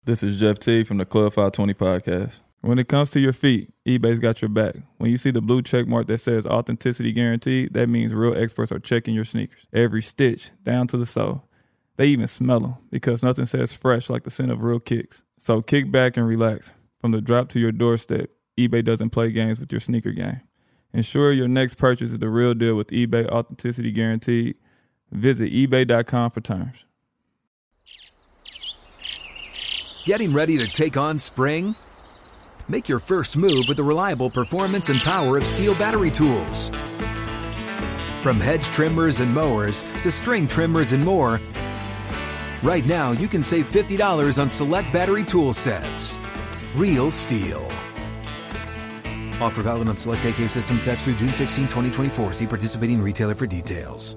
This is Jeff T from the Club 520 podcast. When it comes to your feet, eBay's got your back. When you see the blue check mark that says authenticity guaranteed, that means real experts are checking your sneakers. Every stitch, down to the sole. They even smell them because nothing says fresh like the scent of real kicks. So kick back and relax. From the drop to your doorstep, eBay doesn't play games with your sneaker game. Ensure your next purchase is the real deal with eBay Authenticity Guaranteed. Visit ebay.com for terms. Getting ready to take on spring? Make your first move with the reliable performance and power of Steel battery tools. From hedge trimmers and mowers to string trimmers and more, right now you can save $50 on select battery tool sets. Real Steel. Offer valid on select AK system sets through June 16, 2024. See participating retailer for details.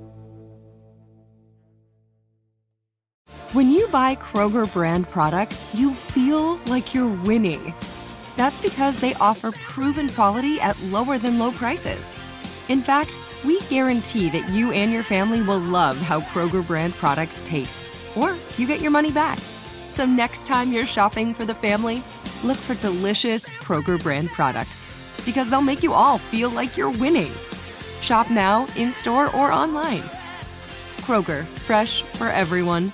When you buy Kroger brand products, you feel like you're winning. That's because they offer proven quality at lower than low prices. In fact, we guarantee that you and your family will love how Kroger brand products taste, or you get your money back. So next time you're shopping for the family, look for delicious Kroger brand products, because they'll make you all feel like you're winning. Shop now, in-store, or online. Kroger, fresh for everyone.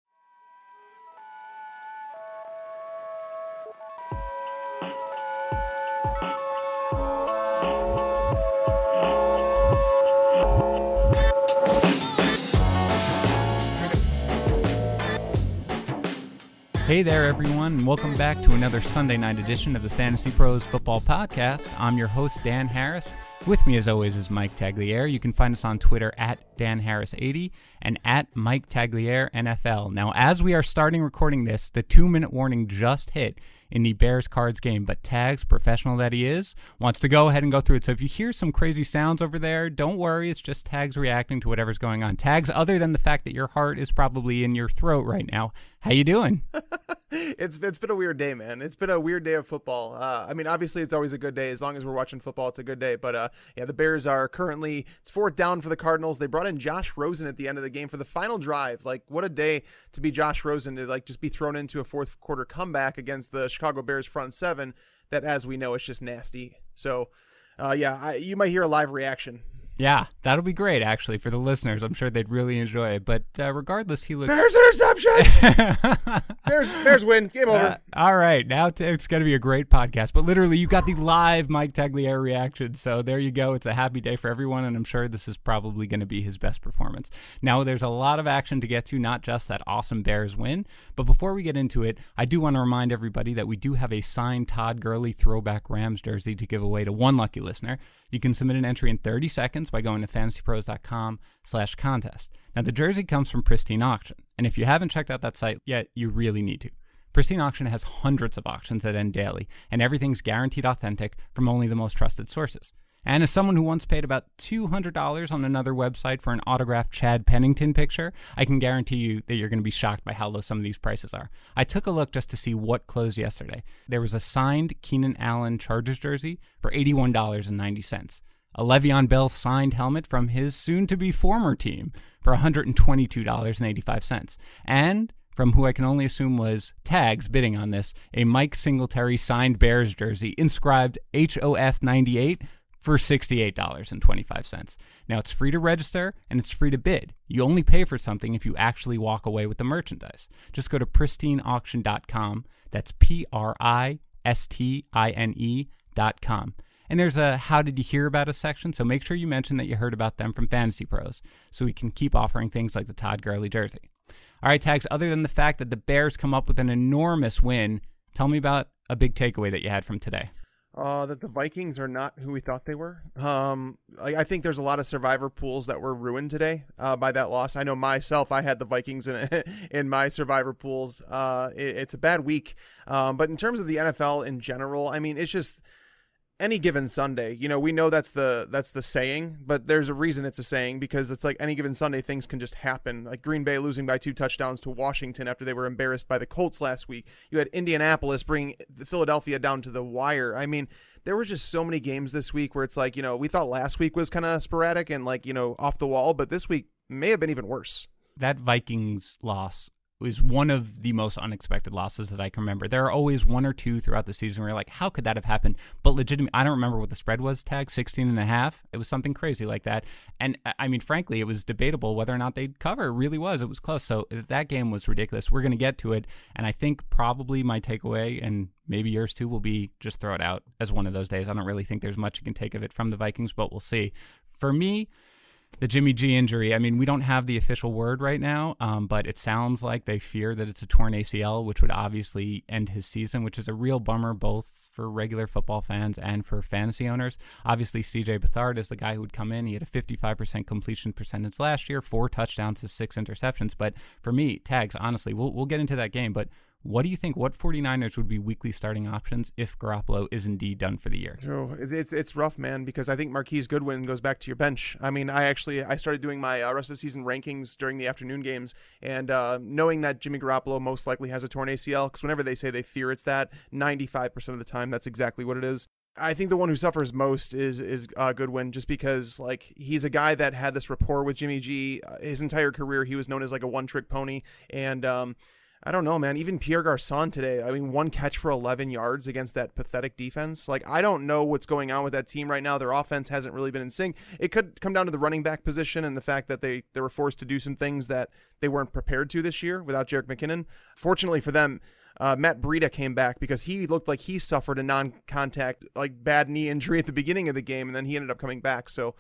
Hey there, everyone, and welcome back to another Sunday night edition of the Fantasy Pros Football Podcast. I'm your host, Dan Harris. With me, as always, is Mike Tagliere. You can find us on Twitter at DanHarris80 and at Mike Tagliere NFL. Now, as we are starting recording this, the 2-minute warning just hit in the Bears-Cards game, but Tags, professional that he is, wants to go ahead and go through it. So if you hear some crazy sounds over there, don't worry. It's just Tags reacting to whatever's going on. Tags, other than the fact that your heart is probably in your throat right now, how you doing? It's been a weird day, man. It's been a weird day of football. I mean, obviously, it's always a good day. As long as we're watching football, it's a good day. But, yeah, the Bears are currently, it's 4th down for the Cardinals. They brought in Josh Rosen at the end of the game for the final drive. Like, what a day to be Josh Rosen, to, like, just be thrown into a fourth quarter comeback against the Chicago Bears front seven that, as we know, is just nasty. So, yeah, you might hear a live reaction. Yeah, that'll be great, actually, for the listeners. I'm sure they'd really enjoy it. But regardless, he looks... Bears interception! Bears win. Game over. All right, now it's going to be a great podcast. But literally, you got the live Mike Tagliere reaction. So there you go. It's a happy day for everyone, and I'm sure this is probably going to be his best performance. Now, there's a lot of action to get to, not just that awesome Bears win. But before we get into it, I do want to remind everybody that we do have a signed Todd Gurley throwback Rams jersey to give away to one lucky listener. You can submit an entry in 30 seconds by going to fantasypros.com/contest. Now, the jersey comes from Pristine Auction, and if you haven't checked out that site yet, you really need to. Pristine Auction has hundreds of auctions that end daily, and everything's guaranteed authentic from only the most trusted sources. And as someone who once paid about $200 on another website for an autographed Chad Pennington picture, I can guarantee you that you're going to be shocked by how low some of these prices are. I took a look just to see what closed yesterday. There was a signed Keenan Allen Chargers jersey for $81.90. A Le'Veon Bell signed helmet from his soon-to-be former team for $122.85. And from who I can only assume was Tags bidding on this, a Mike Singletary signed Bears jersey inscribed HOF 98 for $68.25. Now, it's free to register and it's free to bid. You only pay for something if you actually walk away with the merchandise. Just go to pristineauction.com. That's PRISTINE.com. And there's a How Did You Hear About Us section, so make sure you mention that you heard about them from Fantasy Pros so we can keep offering things like the Todd Gurley jersey. All right, Tags, other than the fact that the Bears come up with an enormous win, tell me about a big takeaway that you had from today. That the Vikings are not who we thought they were. I think there's a lot of survivor pools that were ruined today by that loss. I know myself, I had the Vikings in my survivor pools. It's a bad week. But in terms of the NFL in general, I mean, it's just any given Sunday. You know, we know that's the saying, but there's a reason it's a saying, because it's like any given Sunday, things can just happen. Like Green Bay losing by 2 touchdowns to Washington after they were embarrassed by the Colts last week. You had Indianapolis bring Philadelphia down to the wire. I mean, there were just so many games this week where it's like, you know, we thought last week was kind of sporadic and like, you know, off the wall, but this week may have been even worse. That Vikings loss was one of the most unexpected losses that I can remember. There are always one or two throughout the season where you're like, how could that have happened? But legitimately, I don't remember what the spread was, Tag, 16.5. It was something crazy like that. And I mean, frankly, it was debatable whether or not they'd cover. It really was. It was close. So that game was ridiculous. We're going to get to it. And I think probably my takeaway, and maybe yours too, will be just throw it out as one of those days. I don't really think there's much you can take of it from the Vikings, but we'll see. For me, the Jimmy G injury, I mean, we don't have the official word right now, but it sounds like they fear that it's a torn ACL, which would obviously end his season, which is a real bummer both for regular football fans and for fantasy owners. Obviously, CJ Beathard is the guy who would come in. He had a 55% completion percentage last year, 4 touchdowns to 6 interceptions. But for me, Tags, honestly, we'll get into that game, but what do you think? What 49ers would be weekly starting options if Garoppolo is indeed done for the year? Oh, it's rough, man, because I think Marquise Goodwin goes back to your bench. I mean, I started doing my rest of the season rankings during the afternoon games, and knowing that Jimmy Garoppolo most likely has a torn ACL, because whenever they say they fear it's that, 95% of the time that's exactly what it is. I think the one who suffers most is Goodwin, just because like he's a guy that had this rapport with Jimmy G his entire career. He was known as like a one-trick pony, and I don't know, man. Even Pierre Garçon today, I mean, 1 catch for 11 yards against that pathetic defense. Like, I don't know what's going on with that team right now. Their offense hasn't really been in sync. It could come down to the running back position and the fact that they were forced to do some things that they weren't prepared to this year without Jerick McKinnon. Fortunately for them, Matt Breida came back because he looked like he suffered a non-contact, like bad knee injury at the beginning of the game, and then he ended up coming back. So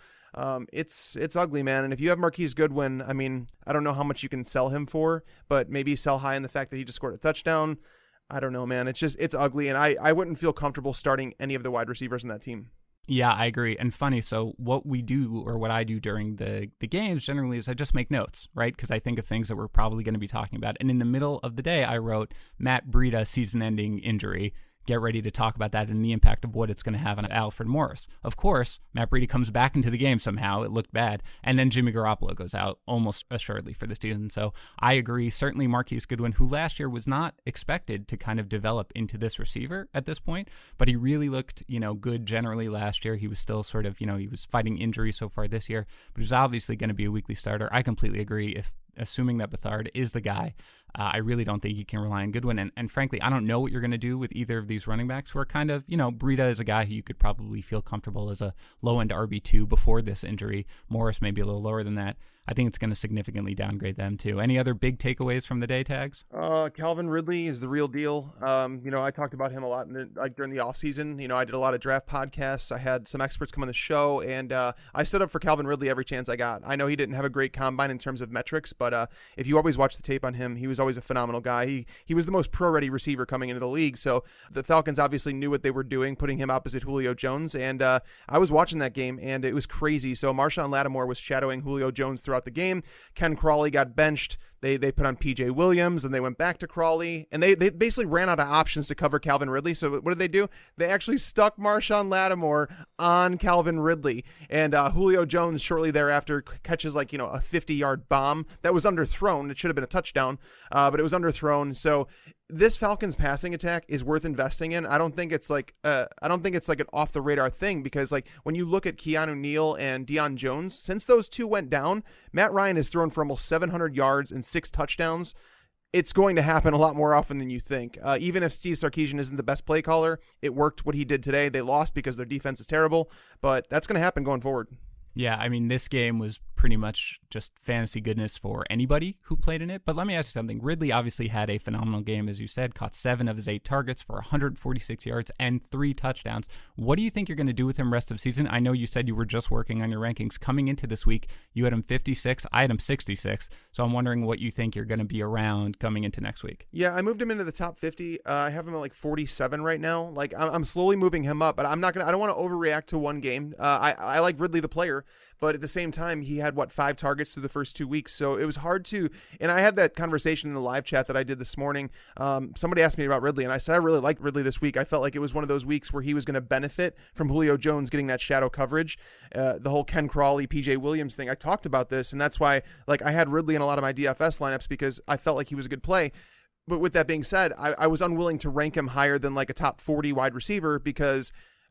it's ugly, man. And if you have Marquise Goodwin, I mean, I don't know how much you can sell him for, but maybe sell high in the fact that he just scored a touchdown. I don't know, man. It's ugly, and I wouldn't feel comfortable starting any of the wide receivers in that team. Yeah, I agree. And funny, so what we do, or what I do during the games generally, is I just make notes, right? Because I think of things that we're probably going to be talking about. And in the middle of the day, I wrote Matt Breida season-ending injury. Get ready to talk about that and the impact of what it's going to have on Alfred Morris. Of course, Matt Breida comes back into the game somehow. It looked bad. And then Jimmy Garoppolo goes out almost assuredly for the season. So I agree. Certainly Marquise Goodwin, who last year was not expected to kind of develop into this receiver at this point, but he really looked, good generally last year. He was still sort of, he was fighting injury so far this year, but he's obviously going to be a weekly starter. I completely agree. Assuming that Beathard is the guy, I really don't think you can rely on Goodwin. And frankly, I don't know what you're going to do with either of these running backs who are kind of, Breida is a guy who you could probably feel comfortable as a low-end RB2 before this injury. Morris may be a little lower than that. I think it's going to significantly downgrade them too. Any other big takeaways from the day, Tags? Calvin Ridley is the real deal. I talked about him a lot during the offseason. I did a lot of draft podcasts. I had some experts come on the show, and I stood up for Calvin Ridley every chance I got. I know he didn't have a great combine in terms of metrics, but if you always watch the tape on him, he was always a phenomenal guy. He was the most pro-ready receiver coming into the league, so the Falcons obviously knew what they were doing, putting him opposite Julio Jones, and I was watching that game, and it was crazy. So Marshawn Lattimore was shadowing Julio Jones throughout the game. Ken Crawley got benched. They put on PJ Williams, and they went back to Crawley, and they basically ran out of options to cover Calvin Ridley. So what did they do? They actually stuck Marshawn Lattimore on Calvin Ridley, and Julio Jones shortly thereafter catches a 50-yard bomb that was underthrown. It should have been a touchdown, but it was underthrown. So this Falcons passing attack is worth investing in. I don't think it's like an off the radar thing, because when you look at Keanu Neal and Deion Jones, since those two went down, Matt Ryan has thrown for almost 700 yards and 6 touchdowns. It's going to happen a lot more often than you think. Even if Steve Sarkisian isn't the best play caller, it worked what he did today. They lost because their defense is terrible, but that's going to happen going forward. Yeah, I mean, this game was pretty much just fantasy goodness for anybody who played in it. But let me ask you something. Ridley obviously had a phenomenal game, as you said, caught 7 of his 8 targets for 146 yards and 3 touchdowns. What do you think you're going to do with him rest of the season? I know you said you were just working on your rankings. Coming into this week, you had him 56. I had him 66. So I'm wondering what you think you're going to be around coming into next week. Yeah, I moved him into the top 50. I have him at 47 right now. I'm slowly moving him up, but I don't want to overreact to one game. I like Ridley the player, but at the same time, he had 5 targets through the first 2 weeks. So it was hard to, and I had that conversation in the live chat that I did this morning. Somebody asked me about Ridley, and I said I really liked Ridley this week. I felt like it was one of those weeks where he was going to benefit from Julio Jones getting that shadow coverage. The whole Ken Crawley, PJ Williams thing, I talked about this, and that's why I had Ridley in a lot of my DFS lineups, because I felt like he was a good play. But with that being said, I was unwilling to rank him higher than a top 40 wide receiver, because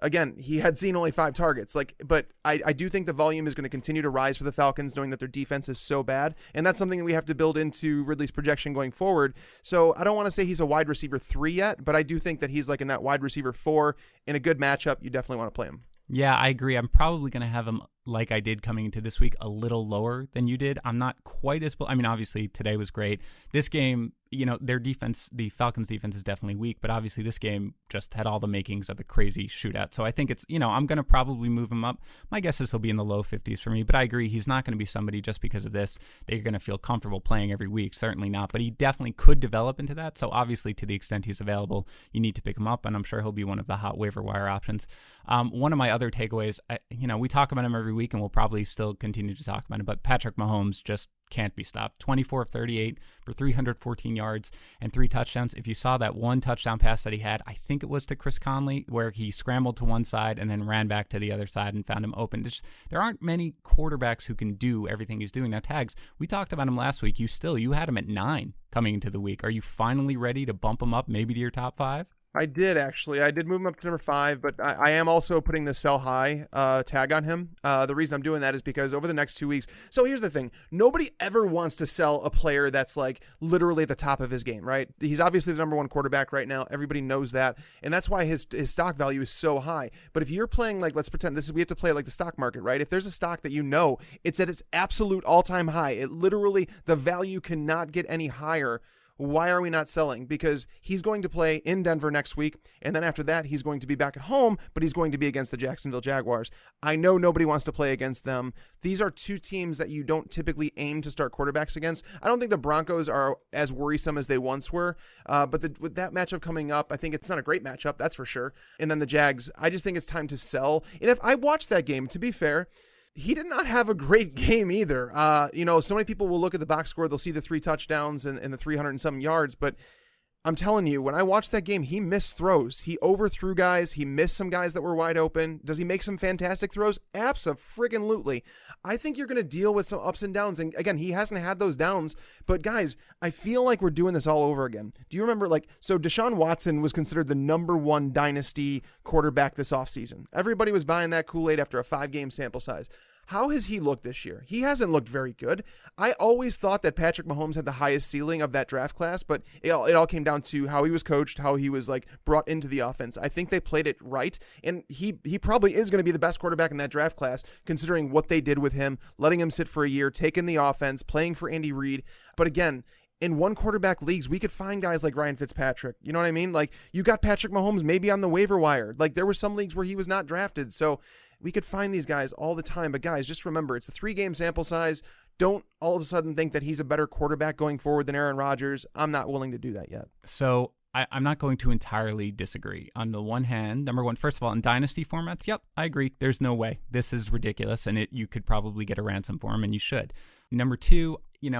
again, he had seen only 5 targets. But I do think the volume is going to continue to rise for the Falcons, knowing that their defense is so bad. And that's something that we have to build into Ridley's projection going forward. So I don't want to say he's a wide receiver 3 yet, but I do think that he's like in that wide receiver 4 in a good matchup. You definitely want to play him. Yeah, I agree. I'm probably going to have him, like I did coming into this week, a little lower than you did. I'm not quite as... I mean, obviously, today was great. This game, their defense, the Falcons' defense is definitely weak, but obviously this game just had all the makings of a crazy shootout. So I think it's, I'm going to probably move him up. My guess is he'll be in the low 50s for me, but I agree he's not going to be somebody just because of this that you're going to feel comfortable playing every week. Certainly not, but he definitely could develop into that. So obviously, to the extent he's available, you need to pick him up, and I'm sure he'll be one of the hot waiver wire options. One of my other takeaways, we talk about him every week, and we'll probably still continue to talk about him, but Patrick Mahomes just can't be stopped. 24 of 38 for 314 yards and 3 touchdowns. If you saw that one touchdown pass that he had, I think it was to Chris Conley, where he scrambled to one side and then ran back to the other side and found him open. There aren't many quarterbacks who can do everything he's doing. Now, Tags, we talked about him last week. You had him at 9 coming into the week. Are you finally ready to bump him up maybe to your top 5? I did, actually. I did move him up to number 5, but I am also putting the sell high tag on him. The reason I'm doing that is because over the next 2 weeks... So here's the thing. Nobody ever wants to sell a player that's like literally at the top of his game, right? He's obviously the number 1 quarterback right now. Everybody knows that. And that's why his stock value is so high. But if you're playing like, let's pretend we have to play like the stock market, right? If there's a stock that it's at its absolute all-time high, it literally, the value cannot get any higher. Why are we not selling? Because he's going to play in Denver next week, and then after that, he's going to be back at home, but he's going to be against the Jacksonville Jaguars. I know nobody wants to play against them. These are 2 teams that you don't typically aim to start quarterbacks against. I don't think the Broncos are as worrisome as they once were, but with that matchup coming up, I think it's not a great matchup, that's for sure. And then the Jags, I just think it's time to sell. And if I watched that game, to be fair, he did not have a great game either. So many people will look at the box score, they'll see the 3 touchdowns and the 300 and some yards, but I'm telling you, when I watched that game, he missed throws. He overthrew guys. He missed some guys that were wide open. Does he make some fantastic throws? Abso-friggin-lutely. I think you're going to deal with some ups and downs. And again, he hasn't had those downs. But guys, I feel like we're doing this all over again. Do you remember, so Deshaun Watson was considered the number 1 dynasty quarterback this offseason. Everybody was buying that Kool-Aid after a 5-game sample size. How has he looked this year? He hasn't looked very good. I always thought that Patrick Mahomes had the highest ceiling of that draft class, but it all came down to how he was coached, how he was brought into the offense. I think they played it right, and he probably is going to be the best quarterback in that draft class, considering what they did with him, letting him sit for a year, taking the offense, playing for Andy Reid. But again, in 1 quarterback leagues, we could find guys like Ryan Fitzpatrick. You know what I mean? You got Patrick Mahomes maybe on the waiver wire. There were some leagues where he was not drafted, so we could find these guys all the time. But guys, just remember, it's a 3-game sample size. Don't all of a sudden think that he's a better quarterback going forward than Aaron Rodgers. I'm not willing to do that yet. So I'm not going to entirely disagree. On the one hand, number 1, first of all, in dynasty formats, yep, I agree. There's no way. This is ridiculous, and you could probably get a ransom for him, and you should. Number 2,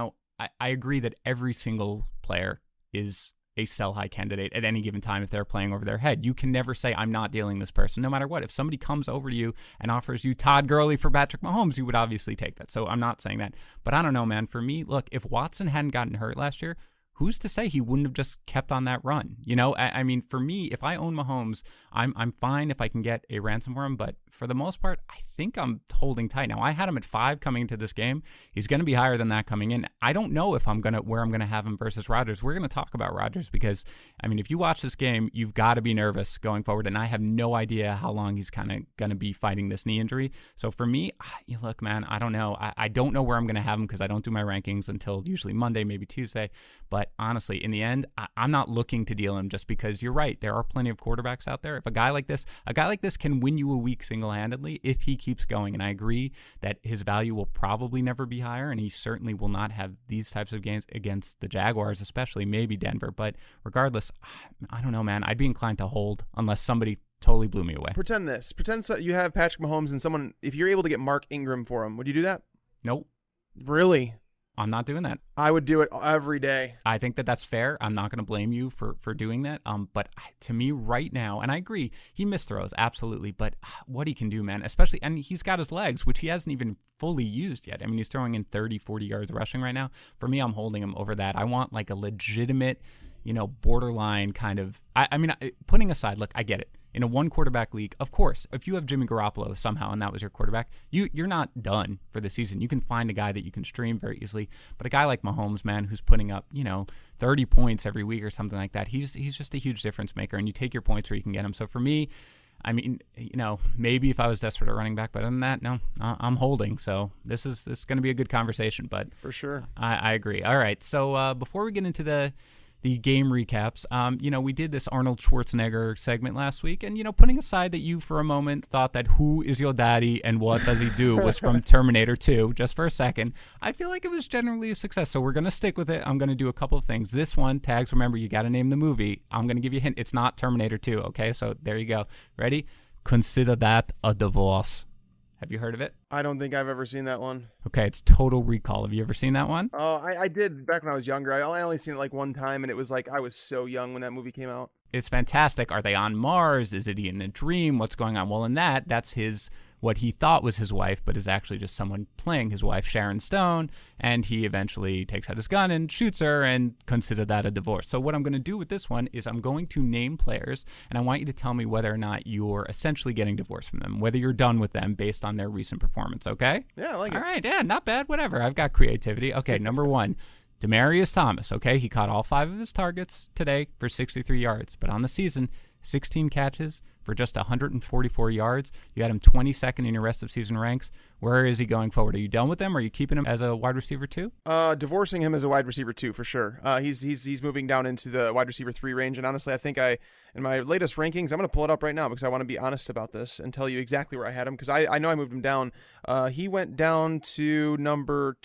I agree that every single player is a sell-high candidate at any given time if they're playing over their head. You can never say, I'm not dealing this person, no matter what. If somebody comes over to you and offers you Todd Gurley for Patrick Mahomes, you would obviously take that. So I'm not saying that. But I don't know, man. For me, look, if Watson hadn't gotten hurt last year, who's to say he wouldn't have just kept on that run? I mean, for me, if I own Mahomes, I'm fine if I can get a ransom for him. But for the most part, I think I'm holding tight. Now, I had him at 5 coming into this game. He's going to be higher than that coming in. I don't know if where I'm going to have him versus Rodgers. We're going to talk about Rodgers because, I mean, if you watch this game, you've got to be nervous going forward. And I have no idea how long he's kind of going to be fighting this knee injury. So for me, look, man, I don't know. I don't know where I'm going to have him because I don't do my rankings until usually Monday, maybe Tuesday. But honestly, in the end, I'm not looking to deal him just because you're right. There are plenty of quarterbacks out there. If a guy like this can win you a week single-handedly if he keeps going. And I agree that his value will probably never be higher, and he certainly will not have these types of games against the Jaguars, especially maybe Denver. But regardless, I don't know, man. I'd be inclined to hold unless somebody totally blew me away. Pretend you have Patrick Mahomes and someone, if you're able to get Mark Ingram for him, would you do that? Nope. Really? I'm not doing that. I would do it every day. I think that that's fair. I'm not going to blame you for doing that. But to me right now, and I agree, he missed throws, absolutely. But what he can do, man, especially, and he's got his legs, which he hasn't even fully used yet. I mean, he's throwing in 30, 40 yards rushing right now. For me, I'm holding him over that. I want a legitimate, borderline kind of, I mean, putting aside, look, I get it. In a one quarterback league, of course, if you have Jimmy Garoppolo somehow and that was your quarterback, you're not done for the season. You can find a guy that you can stream very easily. But a guy like Mahomes, man, who's putting up, 30 points every week or something like that, he's just a huge difference maker, and you take your points where you can get them. So for me, I mean, maybe if I was desperate at running back, but other than that, no, I'm holding. So this is going to be a good conversation, but for sure, I agree. All right, so before we get into the game recaps, we did this Arnold Schwarzenegger segment last week, and putting aside that you for a moment thought that "Who is your daddy and what does he do" was from Terminator 2, just for a second, I feel like it was generally a success. So we're gonna stick with it. I'm gonna do a couple of things. This one, Tags, remember you got to name the movie. I'm gonna give you a hint. It's not Terminator 2. Okay, so there you go. Ready? Consider that a divorce. Have you heard of it? I don't think I've ever seen that one. Okay, it's Total Recall. Have you ever seen that one? Oh, I did back when I was younger. I only seen it like one time, and it was like I was so young when that movie came out. It's fantastic. Are they on Mars? Is it in a dream? What's going on? Well, in that's what he thought was his wife, but is actually just someone playing his wife, Sharon Stone, and he eventually takes out his gun and shoots her and consider that a divorce. So what I'm going to do with this one is I'm going to name players, and I want you to tell me whether or not you're essentially getting divorced from them, whether you're done with them based on their recent performance, okay? Yeah, I like it. All right, yeah, not bad, whatever. I've got creativity. Okay, number one, Demaryius Thomas, okay? He caught all 5 of his targets today for 63 yards, but on the season, 16 catches for just 144 yards. You had him 22nd in your rest of season ranks. Where is he going forward? Are you done with him? Are you keeping him as a wide receiver 2? Divorcing him as a wide receiver 2 for sure. He's moving down into the wide receiver 3 range, and honestly, I think in my latest rankings, I'm going to pull it up right now because I want to be honest about this and tell you exactly where I had him, because I know I moved him down. He went down to number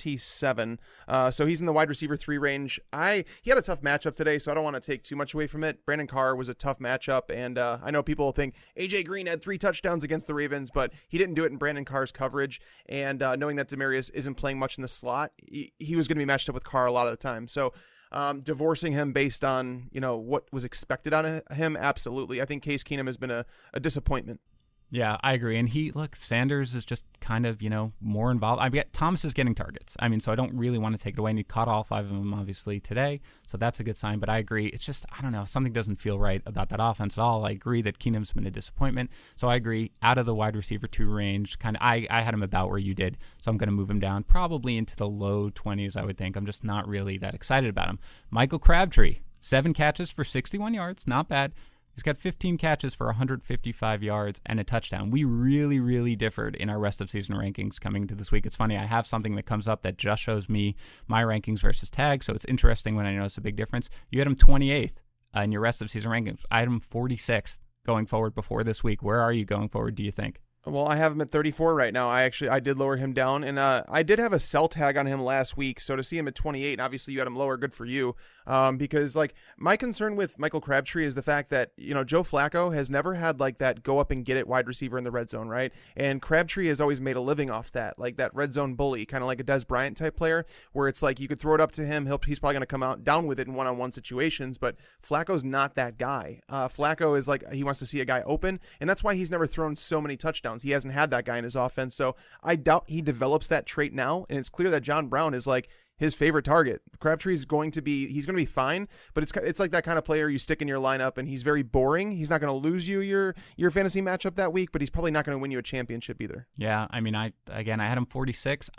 27, so he's in the wide receiver 3 range. He had a tough matchup today, so I don't want to take too much away from it. Brandon Carr was a tough matchup, and I know people think AJ Green had 3 touchdowns against the Ravens, but he didn't do it in Brandon Carr's coverage, and knowing that Demaryius isn't playing much in the slot, he was going to be matched up with Carr a lot of the time. So divorcing him based on what was expected out of him, absolutely. I think Case Keenum has been a disappointment. Yeah, I agree. And Sanders is just kind of, more involved. Thomas is getting targets. So I don't really want to take it away. And he caught all 5 of them, obviously, today. So that's a good sign. But I agree. It's just, I don't know, something doesn't feel right about that offense at all. I agree that Keenum's been a disappointment. So I agree, out of the wide receiver 2 range, I had him about where you did. So I'm going to move him down probably into the low 20s, I would think. I'm just not really that excited about him. Michael Crabtree, 7 catches for 61 yards. Not bad. He's got 15 catches for 155 yards and a touchdown. We really, really differed in our rest of season rankings coming into this week. It's funny, I have something that comes up that just shows me my rankings versus Tag, so it's interesting when I notice a big difference. You had him 28th in your rest of season rankings. I had him 46th going forward before this week. Where are you going forward, do you think? Well, I have him at 34 right now. I did lower him down, and I did have a sell tag on him last week. So to see him at 28, and obviously you had him lower, good for you. Because my concern with Michael Crabtree is the fact that Joe Flacco has never had that go up and get it wide receiver in the red zone, right? And Crabtree has always made a living off that, like that red zone bully, kind of like a Des Bryant type player, where it's like you could throw it up to him, he's probably going to come out down with it in one-on-one situations. But Flacco's not that guy. Flacco is he wants to see a guy open, and that's why he's never thrown so many touchdowns. He hasn't had that guy in his offense, so I doubt he develops that trait now. And it's clear that John Brown is his favorite target. Crabtree is going to be fine, but it's like that kind of player you stick in your lineup, and he's very boring. He's not going to lose you your fantasy matchup that week, but he's probably not going to win you a championship either. Yeah, I had him 46.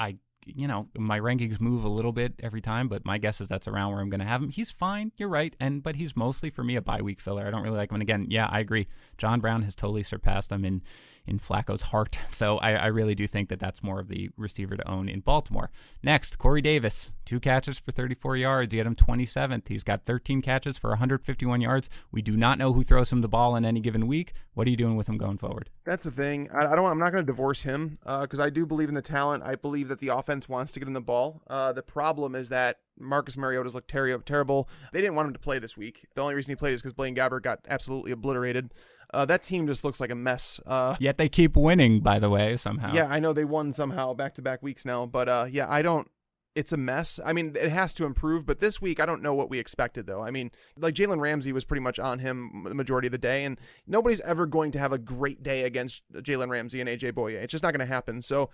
My rankings move a little bit every time, but my guess is that's around where I'm going to have him. He's fine, you're right, but he's mostly for me a bye week filler. I don't really like him. And again, yeah, I agree. John Brown has totally surpassed him in Flacco's heart. So I really do think that that's more of the receiver to own in Baltimore. Next, Corey Davis, 2 catches for 34 yards. He had him 27th. He's got 13 catches for 151 yards. We do not know who throws him the ball in any given week. What are you doing with him going forward? That's the thing. I'm not going to divorce him because I do believe in the talent. I believe that the offense wants to get him the ball. The problem is that Marcus Mariota's looked terrible. They didn't want him to play this week. The only reason he played is because Blaine Gabbert got absolutely obliterated. That team just looks like a mess. Yet they keep winning, by the way, somehow. Yeah, I know they won somehow back-to-back weeks now. But, it's a mess. It has to improve. But this week, I don't know what we expected, though. Jalen Ramsey was pretty much on him the majority of the day. And nobody's ever going to have a great day against Jalen Ramsey and A.J. Boye. It's just not going to happen. So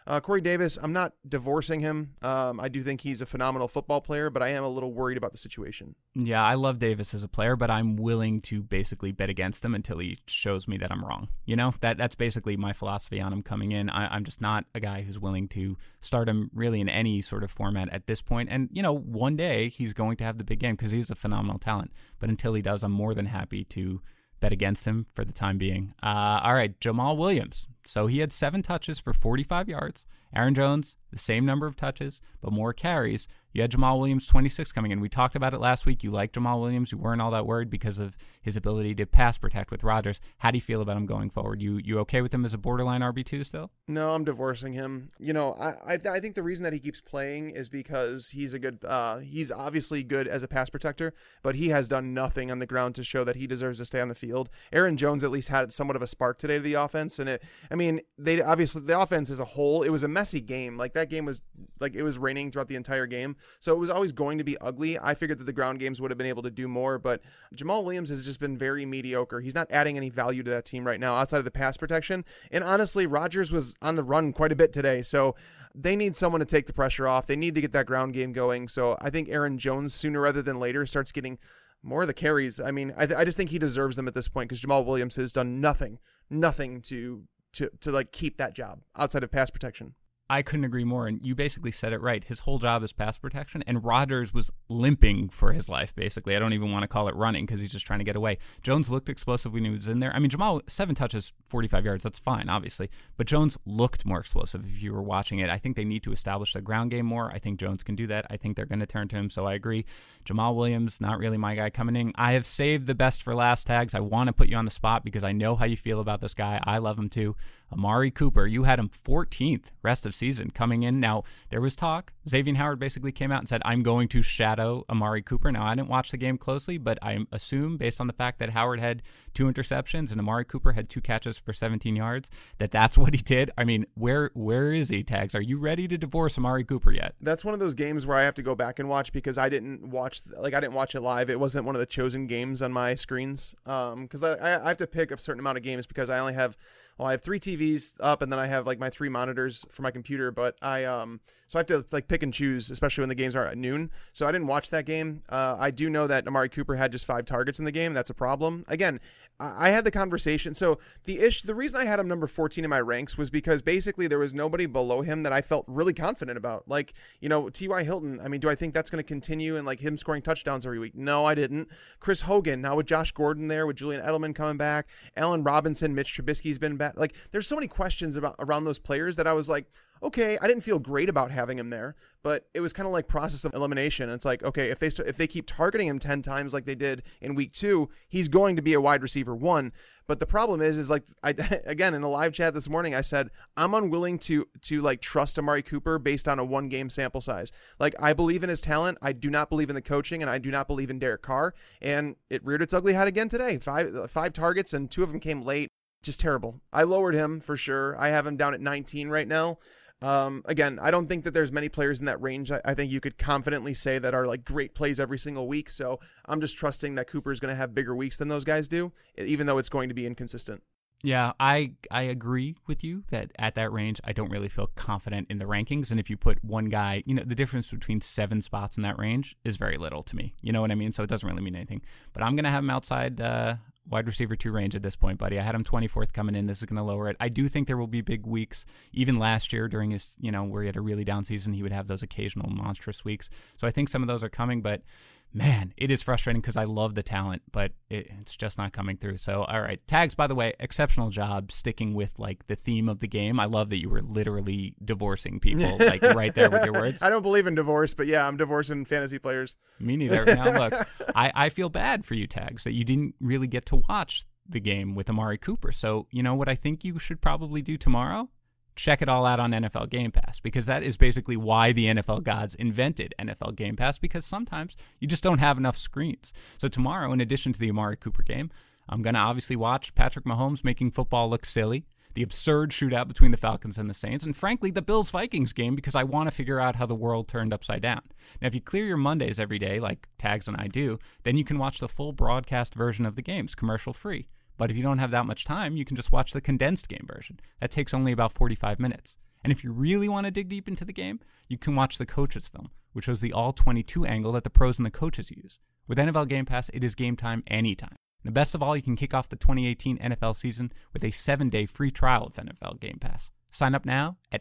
Corey Davis, I'm not divorcing him. I do think he's a phenomenal football player, but I am a little worried about the situation. Yeah, I love Davis as a player, but I'm willing to basically bet against him until he shows me that I'm wrong. You know, that's basically my philosophy on him coming in. I'm just not a guy who's willing to start him really in any sort of format at this point. And, you know, one day he's going to have the big game because he's a phenomenal talent. But until he does, I'm more than happy to bet against him for the time being. All right, Jamal Williams. So he had 7 touches for 45 yards. Aaron Jones, the same number of touches, but more carries. You had Jamal Williams, 26, coming in. We talked about it last week. You like Jamal Williams. You weren't all that worried because of his ability to pass protect with Rodgers. How do you feel about him going forward? You okay with him as a borderline RB2 still? No, I'm divorcing him. You know, I think the reason that he keeps playing is because he's a good, he's obviously good as a pass protector, but he has done nothing on the ground to show that he deserves to stay on the field. Aaron Jones at least had somewhat of a spark today to the offense, and they obviously, the offense as a whole, it was a messy game. Like, that game was like, it was raining throughout the entire game, so it was always going to be ugly. I figured that the ground games would have been able to do more, but Jamal Williams has just been very mediocre. He's not adding any value to that team right now outside of the pass protection. And honestly, Rodgers was on the run quite a bit today, so they need someone to take the pressure off. They need to get that ground game going. So I think Aaron Jones, sooner rather than later, starts getting more of the carries. I mean, I just think he deserves them at this point because Jamal Williams has done nothing to like keep that job outside of pass protection. I couldn't agree more, and you basically said it right. His whole job is pass protection, and Rodgers was limping for his life, basically. I don't even want to call it running because he's just trying to get away. Jones looked explosive when he was in there. I mean, Jamal, 7 touches, 45 yards, that's fine, obviously. But Jones looked more explosive if you were watching it. I think they need to establish the ground game more. I think Jones can do that. I think they're going to turn to him, so I agree. Jamal Williams, not really my guy coming in. I have saved the best for last, Tags. I want to put you on the spot because I know how you feel about this guy. I love him too. Amari Cooper, you had him 14th rest of season coming in. Now, there was talk. Xavier Howard basically came out and said, I'm going to shadow Amari Cooper. Now, I didn't watch the game closely, but I assume based on the fact that Howard had 2 interceptions and Amari Cooper had 2 catches for 17 yards, that's what he did. I mean, where is he, Tags? Are you ready to divorce Amari Cooper yet? That's one of those games where I have to go back and watch because I didn't watch it live. It wasn't one of the chosen games on my screens because I have to pick a certain amount of games because I only have, I have 3 TVs up and then I have like my 3 monitors for my computer, but so I have to like pick and choose, especially when the games are at noon. So I didn't watch that game. I do know that Amari Cooper had just 5 targets in the game. That's a problem. Again, I had the conversation. So the reason I had him number 14 in my ranks was because basically there was nobody below him that I felt really confident about. Like, you know, T.Y. Hilton. I mean, do I think that's going to continue and like him scoring touchdowns every week? No, I didn't. Chris Hogan, now with Josh Gordon there, with Julian Edelman coming back, Allen Robinson, Mitch Trubisky's been back. Like, there's so many questions around those players that I was like, okay, I didn't feel great about having him there, but it was kind of like process of elimination. It's like, okay, if they keep targeting him 10 times like they did in week 2, he's going to be a wide receiver 1. But the problem is like again in the live chat this morning, I said I'm unwilling to like trust Amari Cooper based on a 1-game sample size. Like, I believe in his talent, I do not believe in the coaching, and I do not believe in Derek Carr. And it reared its ugly head again today. 5 targets and 2 of them came late. Just terrible. I lowered him for sure. I have him down at 19 right now. Again, I don't think that there's many players in that range. I think you could confidently say that are like great plays every single week. So I'm just trusting that Cooper is going to have bigger weeks than those guys do, even though it's going to be inconsistent. Yeah, I agree with you that at that range, I don't really feel confident in the rankings. And if you put one guy, you know, the difference between 7 spots in that range is very little to me. You know what I mean? So it doesn't really mean anything. But I'm going to have him outside wide receiver 2 range at this point, buddy. I had him 24th coming in. This is going to lower it. I do think there will be big weeks. Even last year during his, you know, where he had a really down season, he would have those occasional monstrous weeks. So I think some of those are coming, but man, it is frustrating because I love the talent, but it's just not coming through. So, all right. Tags, by the way, exceptional job sticking with like the theme of the game. I love that you were literally divorcing people like right there with your words. I don't believe in divorce, but yeah, I'm divorcing fantasy players. Me neither. Now, look, I feel bad for you, Tags, that you didn't really get to watch the game with Amari Cooper. So, you know what I think you should probably do tomorrow? Check it all out on NFL Game Pass, because that is basically why the NFL gods invented NFL Game Pass, because sometimes you just don't have enough screens. So tomorrow, in addition to the Amari Cooper game, I'm going to obviously watch Patrick Mahomes making football look silly, the absurd shootout between the Falcons and the Saints, and frankly, the Bills-Vikings game, because I want to figure out how the world turned upside down. Now, if you clear your Mondays every day, like Tags and I do, then you can watch the full broadcast version of the games, commercial-free. But if you don't have that much time, you can just watch the condensed game version. That takes only about 45 minutes. And if you really want to dig deep into the game, you can watch the coaches film, which shows the all-22 angle that the pros and the coaches use. With NFL Game Pass, it is game time anytime. And the best of all, you can kick off the 2018 NFL season with a 7-day free trial of NFL Game Pass. Sign up now at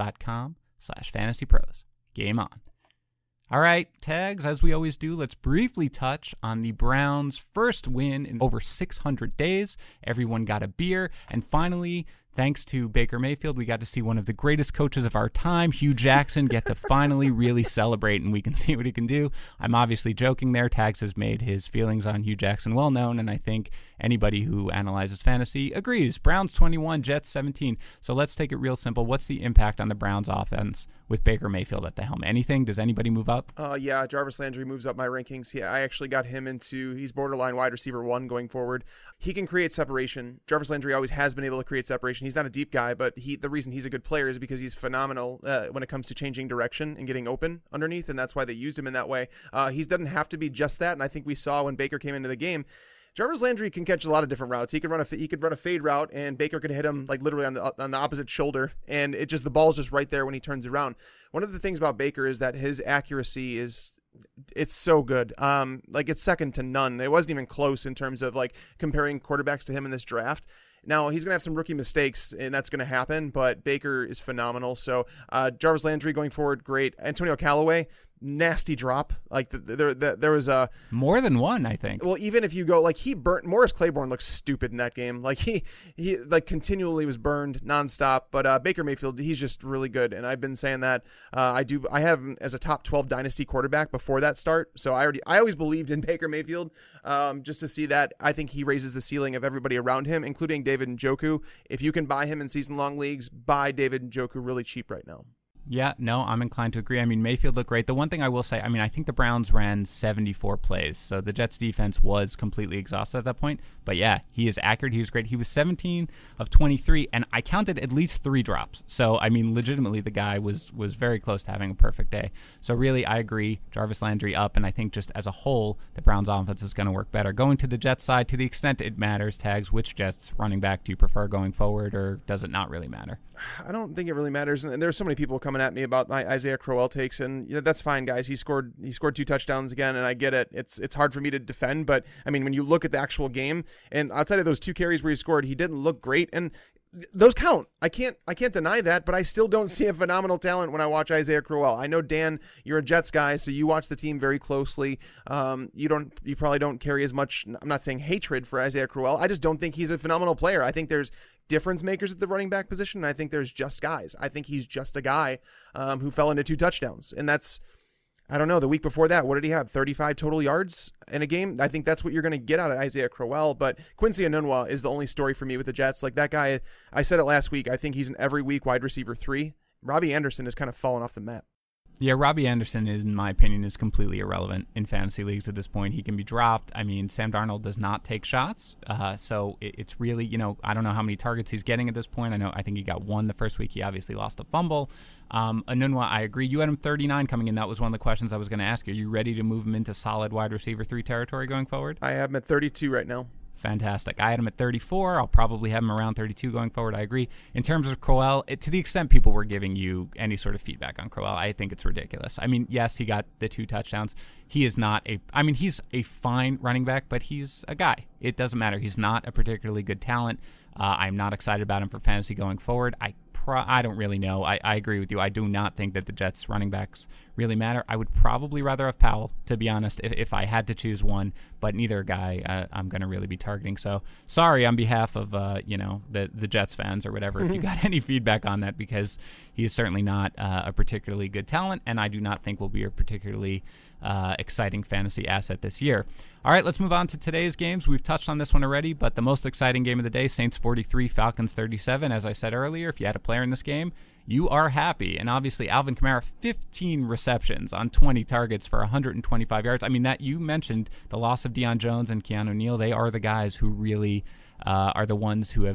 NFL.com/fantasypros. Game on. All right, Tags, as we always do, let's briefly touch on the Browns' first win in over 600 days. Everyone got a beer. And finally, thanks to Baker Mayfield, we got to see one of the greatest coaches of our time, Hugh Jackson, get to finally really celebrate, and we can see what he can do. I'm obviously joking there. Tags has made his feelings on Hugh Jackson well known, and I think anybody who analyzes fantasy agrees. Browns 21, Jets 17. So let's take it real simple. What's the impact on the Browns offense with Baker Mayfield at the helm? Anything? Does anybody move up? Yeah, Jarvis Landry moves up my rankings. Yeah, I actually got him he's borderline wide receiver 1 going forward. He can create separation. Jarvis Landry always has been able to create separation. He's not a deep guy, but the reason he's a good player is because he's phenomenal when it comes to changing direction and getting open underneath, and that's why they used him in that way. He doesn't have to be just that, and I think we saw when Baker came into the game, Jarvis Landry can catch a lot of different routes. He could run a fade route, and Baker could hit him like literally on the opposite shoulder, and the ball's just right there when he turns around. One of the things about Baker is that his accuracy it's so good. It's second to none. It wasn't even close in terms of like comparing quarterbacks to him in this draft. Now, he's going to have some rookie mistakes, and that's going to happen, but Baker is phenomenal. So Jarvis Landry going forward, great. Antonio Callaway, nasty drop. Like there was a more than one, I think. Well, even if you go like he burnt Morris Claiborne looks stupid in that game. Like he like continually was burned nonstop. But Baker Mayfield, he's just really good, and I've been saying that. I have him as a top 12 dynasty quarterback before that start. So I always believed in Baker Mayfield. Just to see that, I think he raises the ceiling of everybody around him, including David Njoku. If you can buy him in season-long leagues, buy David Njoku really cheap right now. Yeah, no, I'm inclined to agree. I mean, Mayfield looked great. The one thing I will say, I mean, I think the Browns ran 74 plays, so the Jets defense was completely exhausted at that point. But yeah, he is accurate. He was great. He was 17 of 23, and I counted at least 3 drops. So, I mean, legitimately, the guy was very close to having a perfect day. So really, I agree. Jarvis Landry up, and I think just as a whole, the Browns offense is going to work better. Going to the Jets side, to the extent it matters, Tags, which Jets running back do you prefer going forward, or does it not really matter? I don't think it really matters, and there's so many people coming at me about my Isaiah Crowell takes, and that's fine, guys. He scored 2 touchdowns again, and I get it. It's hard for me to defend, but I mean, when you look at the actual game, and outside of those 2 carries where he scored, he didn't look great, and those count. I can't deny that, but I still don't see a phenomenal talent when I watch Isaiah Crowell. I know, Dan, you're a Jets guy, so you watch the team very closely. You probably don't carry as much, I'm not saying hatred for Isaiah Crowell. I just don't think he's a phenomenal player. I think there's difference makers at the running back position, and I think there's just guys. I think he's just a guy who fell into 2 touchdowns, and that's, I don't know, the week before that, what did he have? 35 total yards in a game? I think that's what you're going to get out of Isaiah Crowell, but Quincy Enunwa is the only story for me with the Jets. Like that guy, I said it last week, I think he's an every week wide receiver 3. Robbie Anderson has kind of fallen off the map. Yeah, Robbie Anderson is, in my opinion, is completely irrelevant in fantasy leagues at this point. He can be dropped. I mean, Sam Darnold does not take shots, so it's really, I don't know how many targets he's getting at this point. I think he got 1 the first week. He obviously lost a fumble. Enunwa, I agree. You had him 39 coming in. That was one of the questions I was going to ask you. Are you ready to move him into solid wide receiver 3 territory going forward? I have him at 32 right now. Fantastic. I had him at 34. I'll probably have him around 32 going forward. I agree. In terms of Crowell, to the extent people were giving you any sort of feedback on Crowell, I think it's ridiculous. I mean, yes, he got the 2 touchdowns. He is not he's a fine running back, but he's a guy. It doesn't matter. He's not a particularly good talent. I'm not excited about him for fantasy going forward. I don't really know. I agree with you. I do not think that the Jets running backs really matter. I would probably rather have Powell, to be honest, if I had to choose one, but neither guy I'm going to really be targeting. So sorry on behalf of, the Jets fans or whatever, if you got any feedback on that, because he is certainly not a particularly good talent, and I do not think will be a particularly exciting fantasy asset this year. All right, let's move on to today's games. We've touched on this one already, but the most exciting game of the day, Saints 43, Falcons 37. As I said earlier, if you had a player in this game, you are happy. And obviously, Alvin Kamara, 15 receptions on 20 targets for 125 yards. I mean, that you mentioned the loss of Deion Jones and Keanu Neal. They are the guys who really are the ones who have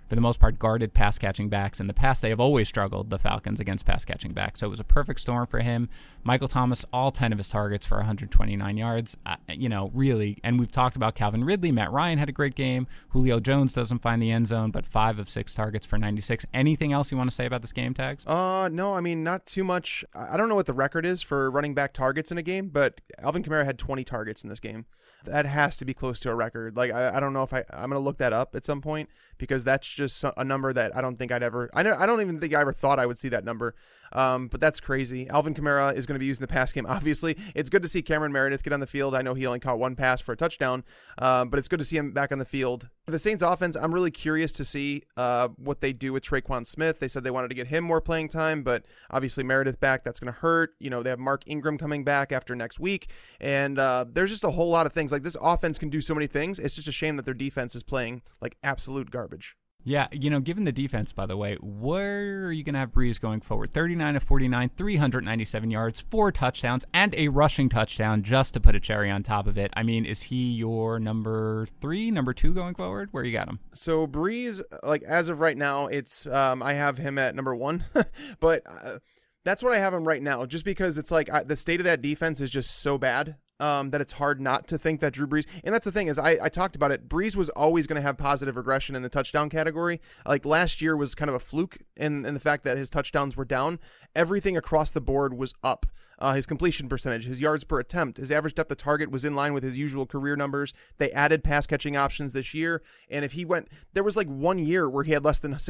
for the most part, guarded pass-catching backs. In the past, they have always struggled, the Falcons, against pass-catching backs. So it was a perfect storm for him. Michael Thomas, all 10 of his targets for 129 yards. Really, and we've talked about Calvin Ridley. Matt Ryan had a great game. Julio Jones doesn't find the end zone, but 5 of 6 targets for 96. Anything else you want to say about this game, Tags? No, I mean, not too much. I don't know what the record is for running back targets in a game, but Alvin Kamara had 20 targets in this game. That has to be close to a record. Like, I don't know if I'm going to look that up at some point, because that's just a number that I don't think I don't even think I ever thought I would see that number. But that's crazy. Alvin Kamara is going to be used in the pass game. Obviously, it's good to see Cameron Meredith get on the field. I know he only caught 1 pass for a touchdown, but it's good to see him back on the field. For the Saints offense, I'm really curious to see what they do with Traquan Smith. They said they wanted to get him more playing time, but obviously Meredith back, that's going to hurt. They have Mark Ingram coming back after next week, and there's just a whole lot of things. Like, this offense can do so many things. It's just a shame that their defense is playing like absolute garbage. Yeah, given the defense, by the way, where are you going to have Brees going forward? 39 of 49, 397 yards, 4 touchdowns, and a rushing touchdown, just to put a cherry on top of it. I mean, is he your number 3, number 2 going forward? Where you got him? So Brees, like, as of right now, it's I have him at number 1, but that's what I have him right now, just because it's like the state of that defense is just so bad. That it's hard not to think that Drew Brees, and that's the thing, is I talked about it, Brees was always going to have positive regression in the touchdown category. Like, last year was kind of a fluke in the fact that his touchdowns were down. Everything across the board was up. His completion percentage, his yards per attempt, his average depth of target was in line with his usual career numbers. They added pass catching options this year, and if he went, there was like 1 year where he had less than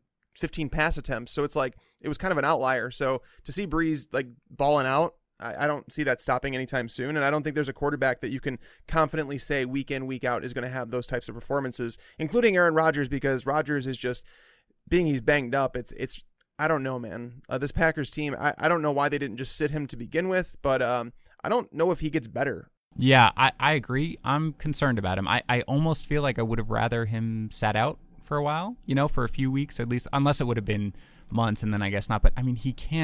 615 pass attempts, so it's like, it was kind of an outlier. So to see Brees like balling out, I don't see that stopping anytime soon, and I don't think there's a quarterback that you can confidently say week in, week out is going to have those types of performances, including Aaron Rodgers, because Rodgers is just, being he's banged up, it's I don't know, man. This Packers team, I don't know why they didn't just sit him to begin with, but I don't know if he gets better. Yeah, I agree. I'm concerned about him. I almost feel like I would have rather him sat out for a while, for a few weeks at least, unless it would have been months, and then I guess not. But I mean,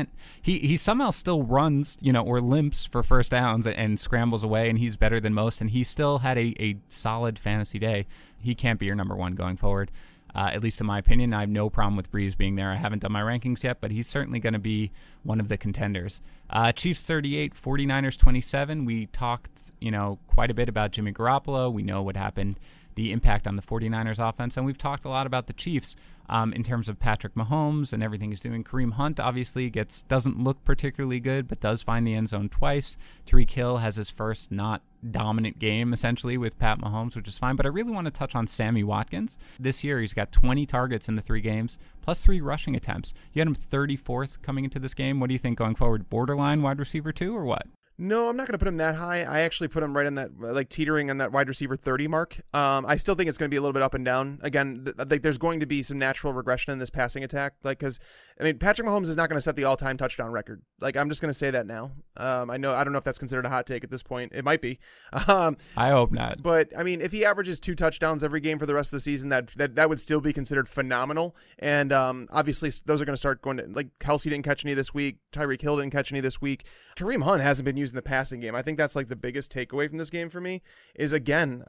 he somehow still runs, or limps for first downs and scrambles away, and he's better than most, and he still had a solid fantasy day. He can't be your number 1 going forward, at least in my opinion. I have no problem with Brees being there. I haven't done my rankings yet, but he's certainly going to be one of the contenders. Chiefs 38, 49ers 27. We talked, quite a bit about Jimmy Garoppolo. We know what happened, the impact on the 49ers offense, and we've talked a lot about the Chiefs in terms of Patrick Mahomes and everything he's doing. Kareem Hunt obviously doesn't look particularly good, but does find the end zone twice. Tyreek Hill has his first not dominant game, essentially, with Pat Mahomes, which is fine. But I really want to touch on Sammy Watkins. This year, he's got 20 targets in the 3 games, plus 3 rushing attempts. You had him 34th coming into this game. What do you think going forward? Borderline wide receiver 2 or what? No, I'm not going to put him that high. I actually put him right in that, like, teetering on that wide receiver 30 mark. I still think it's going to be a little bit up and down. Again, there's going to be some natural regression in this passing attack. Like, because, Patrick Mahomes is not going to set the all-time touchdown record. Like, I'm just going to say that now. I don't know if that's considered a hot take at this point. It might be. I hope not. But, if he averages 2 touchdowns every game for the rest of the season, that would still be considered phenomenal. And obviously, those are going to start going to, like, Kelsey didn't catch any this week. Tyreek Hill didn't catch any this week. Kareem Hunt hasn't been used in the passing game. I think that's like the biggest takeaway from this game for me is, again,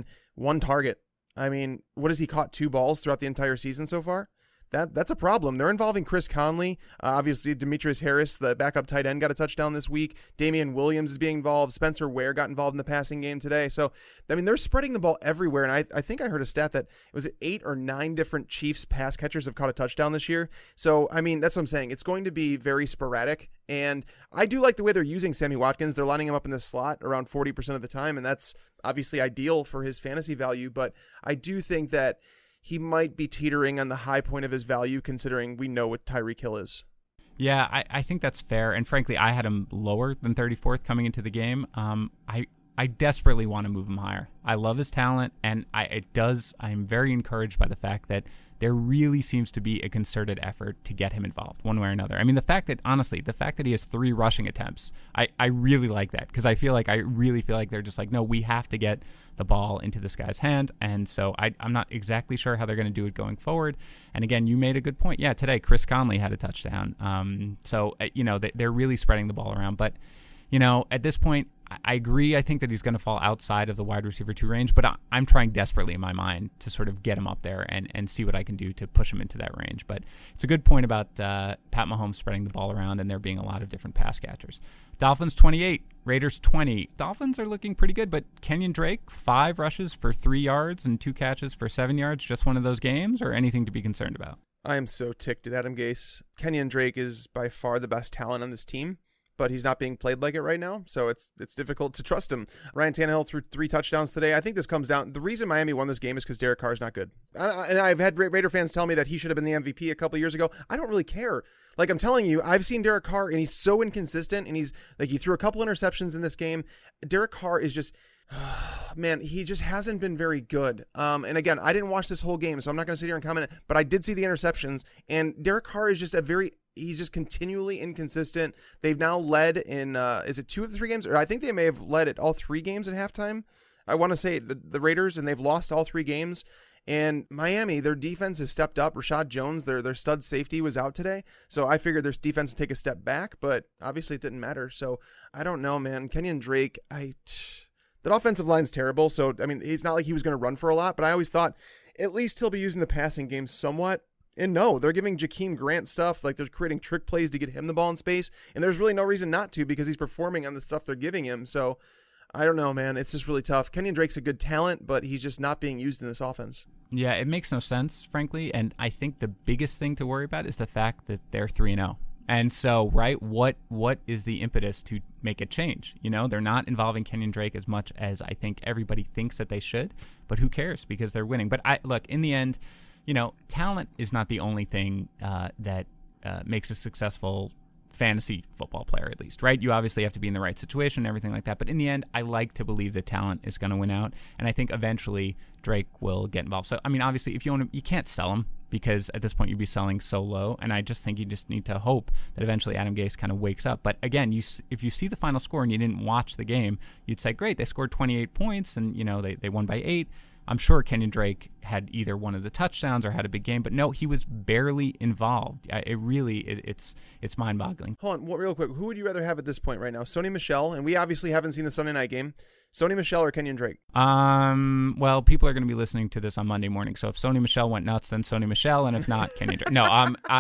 1 target. What has he caught? 2 balls throughout the entire season so far? That's a problem. They're involving Chris Conley. Obviously, Demetrius Harris, the backup tight end, got a touchdown this week. Damian Williams is being involved. Spencer Ware got involved in the passing game today. So, they're spreading the ball everywhere. And I think I heard a stat that it was 8 or 9 different Chiefs pass catchers have caught a touchdown this year. So, that's what I'm saying. It's going to be very sporadic. And I do like the way they're using Sammy Watkins. They're lining him up in the slot around 40% of the time. And that's obviously ideal for his fantasy value. But I do think that he might be teetering on the high point of his value, considering we know what Tyreek Hill is. Yeah, I think that's fair. And frankly, I had him lower than 34th coming into the game. I desperately want to move him higher. I love his talent, and I'm very encouraged by the fact that there really seems to be a concerted effort to get him involved one way or another. The fact that he has 3 rushing attempts, I really like that, because I really feel like they're just like, no, we have to get the ball into this guy's hand. And so I'm not exactly sure how they're going to do it going forward. And again, you made a good point. Yeah, today Chris Conley had a touchdown. So they're really spreading the ball around. But, at this point, I agree. I think that he's going to fall outside of the wide receiver 2 range, but I'm trying desperately in my mind to sort of get him up there and see what I can do to push him into that range. But it's a good point about Pat Mahomes spreading the ball around and there being a lot of different pass catchers. Dolphins 28, Raiders 20. Dolphins are looking pretty good, but Kenyon Drake, 5 rushes for 3 yards and 2 catches for 7 yards. Just one of those games, or anything to be concerned about? I am so ticked at Adam Gase. Kenyon Drake is by far the best talent on this team, but he's not being played like it right now, so it's difficult to trust him. Ryan Tannehill threw 3 touchdowns today. I think this comes down, the reason Miami won this game is because Derek Carr is not good. And I've had Raider fans tell me that he should have been the MVP a couple years ago. I don't really care. Like, I'm telling you, I've seen Derek Carr, and he's so inconsistent, and he's like, he threw a couple interceptions in this game. Derek Carr is just, man, he just hasn't been very good. And again, I didn't watch this whole game, so I'm not going to sit here and comment, but I did see the interceptions, and Derek Carr is just he's just continually inconsistent. They've now led in, is it 2 of the 3 games? Or I think they may have led at all 3 games at halftime. I want to say the Raiders, and they've lost all 3 games. And Miami, their defense has stepped up. Rashad Jones, their stud safety, was out today. So I figured their defense would take a step back, but obviously it didn't matter. So I don't know, man. Kenyon Drake, that offensive line's terrible. So, I mean, it's not like he was going to run for a lot, but I always thought at least he'll be using the passing game somewhat. And no, they're giving Jakeem Grant stuff, like they're creating trick plays to get him the ball in space. And there's really no reason not to, because he's performing on the stuff they're giving him. So I don't know, man. It's just really tough. Kenyon Drake's a good talent, but he's just not being used in this offense. Yeah, it makes no sense, frankly. And I think the biggest thing to worry about is the fact that they're 3-0. And so, right, what is the impetus to make a change? You know, they're not involving Kenyon Drake as much as I think everybody thinks that they should, but who cares, because they're winning. But look, in the end, you know, talent is not the only thing that makes a successful fantasy football player, at least, right? You obviously have to be in the right situation and everything like that. But in the end, I like to believe that talent is going to win out. And I think eventually Drake will get involved. So, I mean, obviously, if you want to, you can't sell him, because at this point you'd be selling so low. And I just think you just need to hope that eventually Adam Gase kind of wakes up. But again, if you see the final score and you didn't watch the game, you'd say, great, they scored 28 points and, you know, they won by 8. I'm sure Kenyon Drake had either one of the touchdowns or had a big game, but no, he was barely involved. It's mind-boggling. Hold on, real quick. Who would you rather have at this point right now? Sony Michel, and we obviously haven't seen the Sunday night game. Sony Michel or Kenyon Drake? Well, people are going to be listening to this on Monday morning, so if Sony Michel went nuts, then Sony Michel, and if not, Kenyon Drake. No,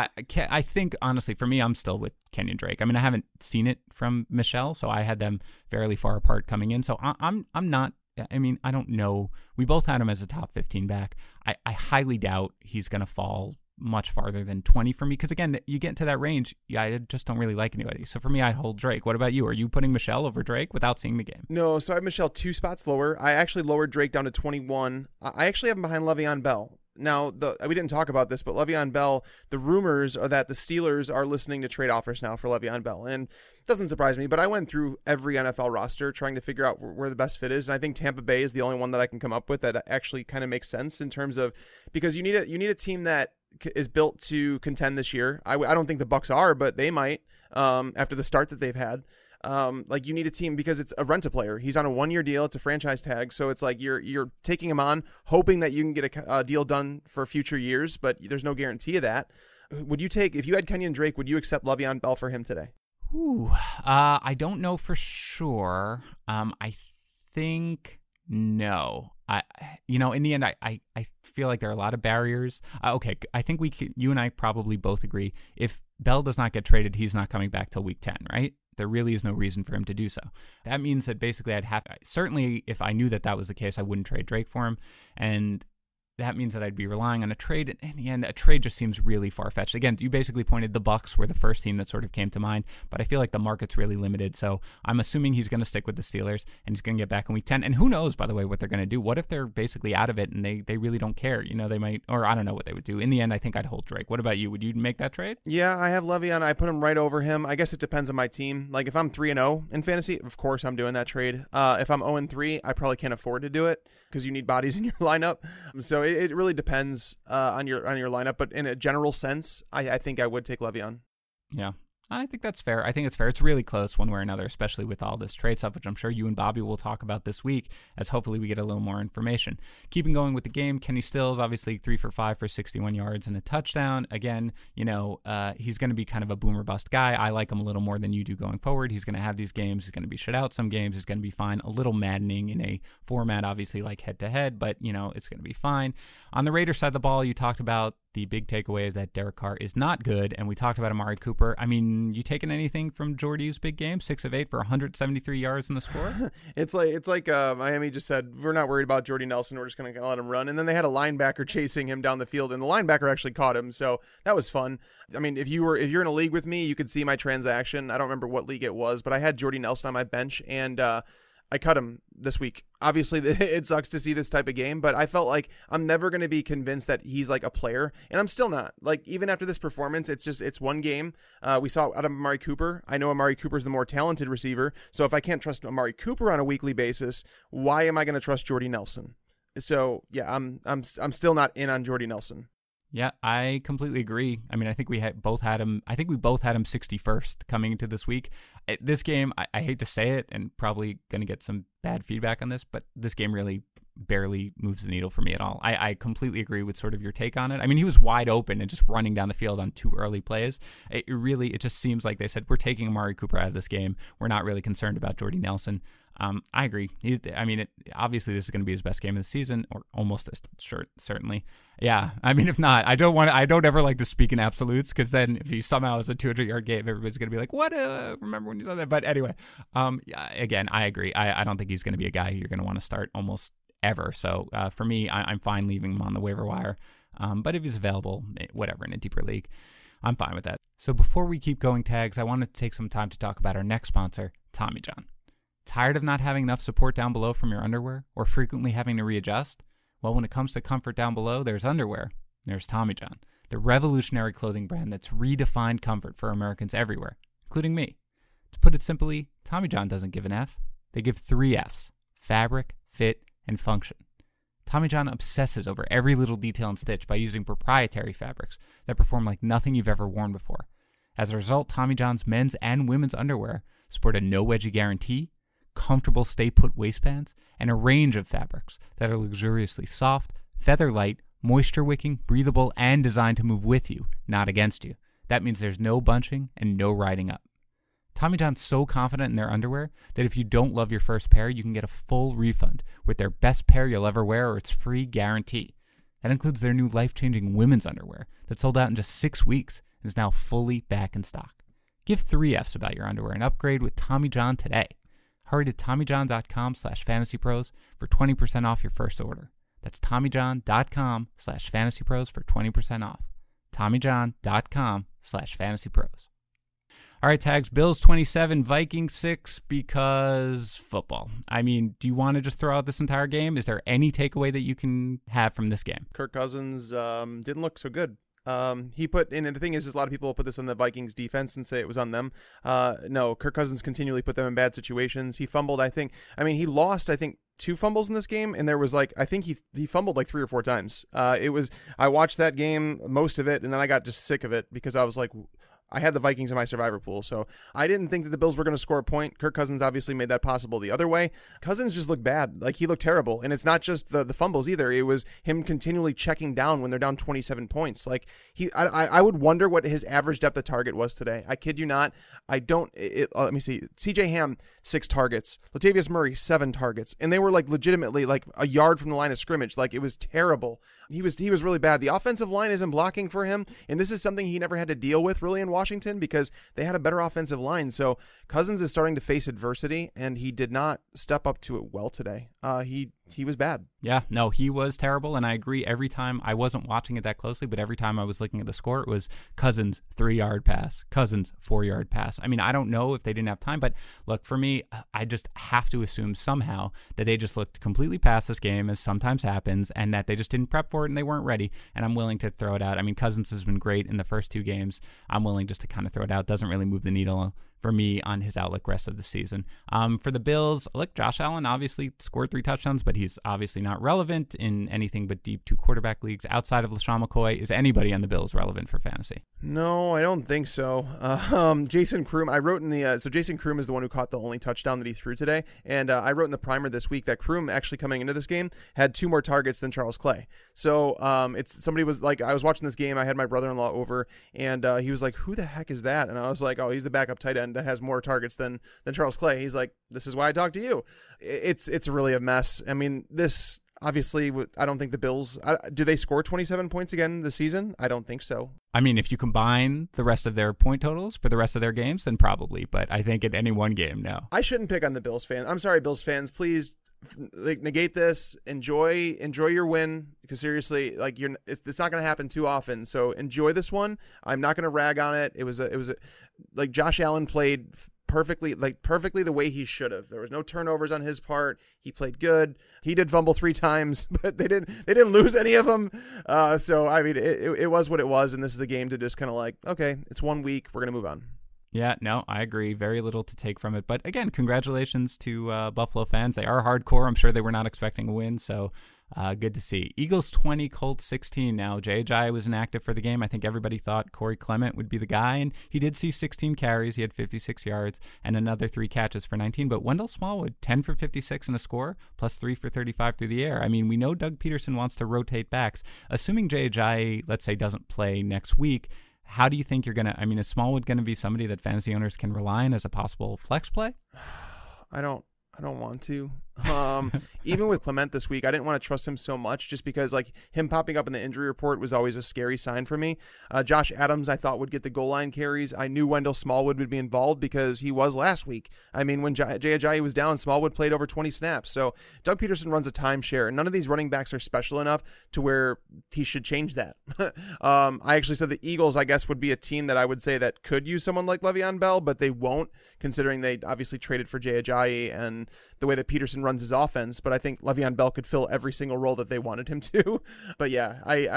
I think, honestly, for me, I'm still with Kenyon Drake. I mean, I haven't seen it from Michel, so I had them fairly far apart coming in, so I'm not. I mean, I don't know. We both had him as a top 15 back. I highly doubt he's going to fall much farther than 20 for me, because, again, you get into that range, I just don't really like anybody. So for me, I'd hold Drake. What about you? Are you putting Michel over Drake without seeing the game? No, so I have Michel 2 spots lower. I actually lowered Drake down to 21. I actually have him behind Le'Veon Bell. Now, we didn't talk about this, but Le'Veon Bell, the rumors are that the Steelers are listening to trade offers now for Le'Veon Bell. And it doesn't surprise me, but I went through every NFL roster trying to figure out where the best fit is. And I think Tampa Bay is the only one that I can come up with that actually kind of makes sense in terms of, because you need a team that is built to contend this year. I don't think the Bucs are, but they might after the start that they've had. Like, you need a team because it's a rent-a-player. He's on a 1-year deal. It's a franchise tag. So it's like you're taking him on, hoping that you can get a deal done for future years, but there's no guarantee of that. Would you take, if you had Kenyon Drake, would you accept Le'Veon Bell for him today? I don't know for sure. I think no. In the end, I feel like there are a lot of barriers. Okay, I think you and I probably both agree. If Bell does not get traded, he's not coming back till week 10, right? There really is no reason for him to do so. That means that basically certainly if I knew that was the case, I wouldn't trade Drake for him. And that means that I'd be relying on a trade. And in the end, a trade just seems really far-fetched. Again, you basically pointed the Bucs were the first team that sort of came to mind, but I feel like the market's really limited. So I'm assuming he's going to stick with the Steelers and he's going to get back in week 10. And who knows, by the way, what they're going to do. What if they're basically out of it and they really don't care? You know, they might, or I don't know what they would do. In the end, I think I'd hold Drake. What about you? Would you make that trade? Yeah, I have Le'Veon. I put him right over him. I guess it depends on my team. Like, if I'm 3-0 in fantasy, of course I'm doing that trade. If I'm 0-3, I probably can't afford to do it because you need bodies in your lineup. So it really depends on your lineup. But in a general sense, I think I would take Le'Veon. Yeah. I think that's fair. I think it's fair. It's really close one way or another, especially with all this trade stuff, which I'm sure you and Bobby will talk about this week as hopefully we get a little more information. Keeping going with the game, Kenny Stills, obviously 3 for 5 for 61 yards and a touchdown. Again, he's going to be kind of a boomer bust guy. I like him a little more than you do going forward. He's going to have these games. He's going to be shut out some games. He's going to be fine. A little maddening in a format, obviously, like head-to-head, but, it's going to be fine. On the Raiders side of the ball, you talked about the big takeaway is that Derek Carr is not good, and we talked about Amari Cooper. I mean, you taking anything from Jordy's big game? 6 of 8 for 173 yards in the score? It's like Miami just said, we're not worried about Jordy Nelson. We're just going to let him run. And then they had a linebacker chasing him down the field, and the linebacker actually caught him, so that was fun. I mean, if you're in a league with me, you could see my transaction. I don't remember what league it was, but I had Jordy Nelson on my bench, and I cut him this week. Obviously, it sucks to see this type of game, but I felt like I'm never going to be convinced that he's like a player, and I'm still not. Like, even after this performance, it's one game. We saw out of Amari Cooper. I know Amari Cooper's the more talented receiver, so if I can't trust Amari Cooper on a weekly basis, why am I going to trust Jordy Nelson? So, yeah, I'm still not in on Jordy Nelson. Yeah, I completely agree. I mean, I think we both had him 61st coming into this week. This game, I hate to say it, and probably going to get some bad feedback on this, but this game really barely moves the needle for me at all. I completely agree with sort of your take on it. I mean, he was wide open and just running down the field on 2 early plays. It just seems like they said, we're taking Amari Cooper out of this game. We're not really concerned about Jordy Nelson. I agree. Obviously this is going to be his best game of the season, or almost certainly. Yeah. I mean, if not, I don't ever like to speak in absolutes, because then if he somehow has a 200-yard game, everybody's going to be like, what? Remember when you saw that? But anyway, again, I agree. I don't think he's going to be a guy who you're going to want to start almost ever. So for me, I'm fine leaving him on the waiver wire. But if he's available, whatever, in a deeper league, I'm fine with that. So before we keep going, Tags, I wanted to take some time to talk about our next sponsor, Tommy John. Tired of not having enough support down below from your underwear, or frequently having to readjust? Well, when it comes to comfort down below, there's underwear. There's Tommy John, the revolutionary clothing brand that's redefined comfort for Americans everywhere, including me. To put it simply, Tommy John doesn't give an F. They give 3 Fs: fabric, fit, and function. Tommy John obsesses over every little detail and stitch by using proprietary fabrics that perform like nothing you've ever worn before. As a result, Tommy John's men's and women's underwear sport a no-wedgie guarantee, comfortable stay-put waistbands, and a range of fabrics that are luxuriously soft, feather-light, moisture-wicking, breathable, and designed to move with you, not against you. That means there's no bunching and no riding up. Tommy John's so confident in their underwear that if you don't love your first pair, you can get a full refund with their best pair you'll ever wear or its free guarantee. That includes their new life-changing women's underwear that sold out in just 6 weeks and is now fully back in stock. Give 3 Fs about your underwear and upgrade with Tommy John today. Hurry to TommyJohn.com/fantasypros for 20% off your first order. That's TommyJohn.com/fantasypros for 20% off. TommyJohn.com/fantasypros. All right, Tags, Bills 27, Vikings 6, because football. I mean, do you want to just throw out this entire game? Is there any takeaway that you can have from this game? Kirk Cousins didn't look so good. He put in, and the thing is a lot of people put this on the Vikings defense and say it was on them. No, Kirk Cousins continually put them in bad situations. He fumbled, he lost 2 fumbles in this game, and there was he fumbled 3 or 4 times. I watched that game, most of it, and then I got just sick of it because I was like, I had the Vikings in my survivor pool, so I didn't think that the Bills were going to score a point. Kirk Cousins obviously made that possible the other way. Cousins just looked bad. He looked terrible. And it's not just the fumbles either. It was him continually checking down when they're down 27 points. I would wonder what his average depth of target was today. I kid you not. Let me see. CJ Ham, 6 targets. Latavius Murray, 7 targets. And they were legitimately a yard from the line of scrimmage. It was terrible. He was really bad. The offensive line isn't blocking for him. And this is something he never had to deal with really in Washington because they had a better offensive line. So Cousins is starting to face adversity, and he did not step up to it well today. He was bad. Yeah, no, he was terrible, and I agree. Every time, I wasn't watching it that closely, but every time I was looking at the score, it was Cousins 3-yard pass, Cousins 4-yard pass. I mean, I don't know if they didn't have time, but look, for me, I just have to assume somehow that they just looked completely past this game, as sometimes happens, and that they just didn't prep for it and they weren't ready, and I'm willing to throw it out. I mean, Cousins has been great in the first 2 games. I'm willing just to kind of throw it out. Doesn't really move the needle for me on his outlook rest of the season. For the Bills, look, Josh Allen obviously scored 3 touchdowns, but he's obviously not relevant in anything but deep 2-quarterback leagues. Outside of LaShawn McCoy, is anybody on the Bills relevant for fantasy? No, I don't think so. Jason Kroom, I wrote in the so Jason Kroom is the one who caught the only touchdown that he threw today, and I wrote in the primer this week that Kroom actually coming into this game had 2 more targets than Charles Clay. So it's somebody was like, I was watching this game, I had my brother-in-law over, and he was like, "Who the heck is that?" And I was like, "Oh, he's the backup tight end that has more targets than Charles Clay." He's like, "This is why I talked to you." It's really a mess. I mean, this obviously, I don't think the Bills do they score 27 points again this season? I don't think so. I mean, if you combine the rest of their point totals for the rest of their games, then probably. But I think in any one game, no. I shouldn't pick on the Bills fans. I'm sorry, Bills fans. Please, like, negate this. Enjoy your win, because seriously, like, it's not going to happen too often. So enjoy this one. I'm not going to rag on it. It was like Josh Allen played perfectly the way he should have. There was no turnovers on his part. He played good. He did fumble 3 times, but they didn't lose any of them. So I mean, it was what it was, and this is a game to just kind of like, okay, it's 1 week, we're gonna move on. Yeah, no, I agree. Very little to take from it. But again, congratulations to Buffalo fans. They are hardcore. I'm sure they were not expecting a win, so good to see. Eagles 20, Colts 16 now. Jay Ajayi was inactive for the game. I think everybody thought Corey Clement would be the guy, and he did see 16 carries. He had 56 yards and another 3 catches for 19. But Wendell Smallwood, 10 for 56 and a score, plus 3 for 35 through the air. I mean, we know Doug Peterson wants to rotate backs. Assuming Jay Ajayi, let's say, doesn't play next week, how do you think you're going to, I mean, is Smallwood going to be somebody that fantasy owners can rely on as a possible flex play? I don't want to. Even with Clement this week, I didn't want to trust him so much, just because like him popping up in the injury report was always a scary sign for me. Josh Adams, I thought, would get the goal line carries. I knew Wendell Smallwood would be involved because he was last week. I mean, when Jay Ajayi was down, Smallwood played over 20 snaps. So Doug Peterson runs a timeshare, and none of these running backs are special enough to where he should change that. I actually said the Eagles, I guess, would be a team that I would say that could use someone like Le'Veon Bell, but they won't, considering they obviously traded for Jay Ajayi and the way that Peterson runs his offense. But I think Le'Veon Bell could fill every single role that they wanted him to. But yeah,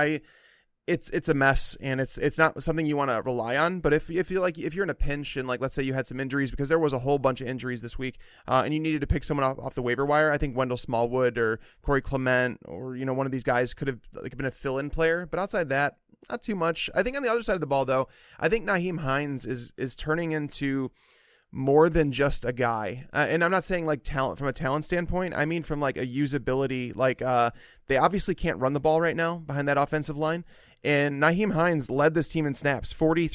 it's a mess, and it's not something you want to rely on. But if you're in a pinch, and like, let's say you had some injuries, because there was a whole bunch of injuries this week, and you needed to pick someone off the waiver wire, I think Wendell Smallwood or Corey Clement or one of these guys could have like been a fill-in player. But outside that, not too much. I think on the other side of the ball, though, I think Nyheim Hines is turning into more than just a guy. And I'm not saying like talent from a talent standpoint. I mean from like a usability. Like they obviously can't run the ball right now behind that offensive line. And Nyheim Hines led this team in snaps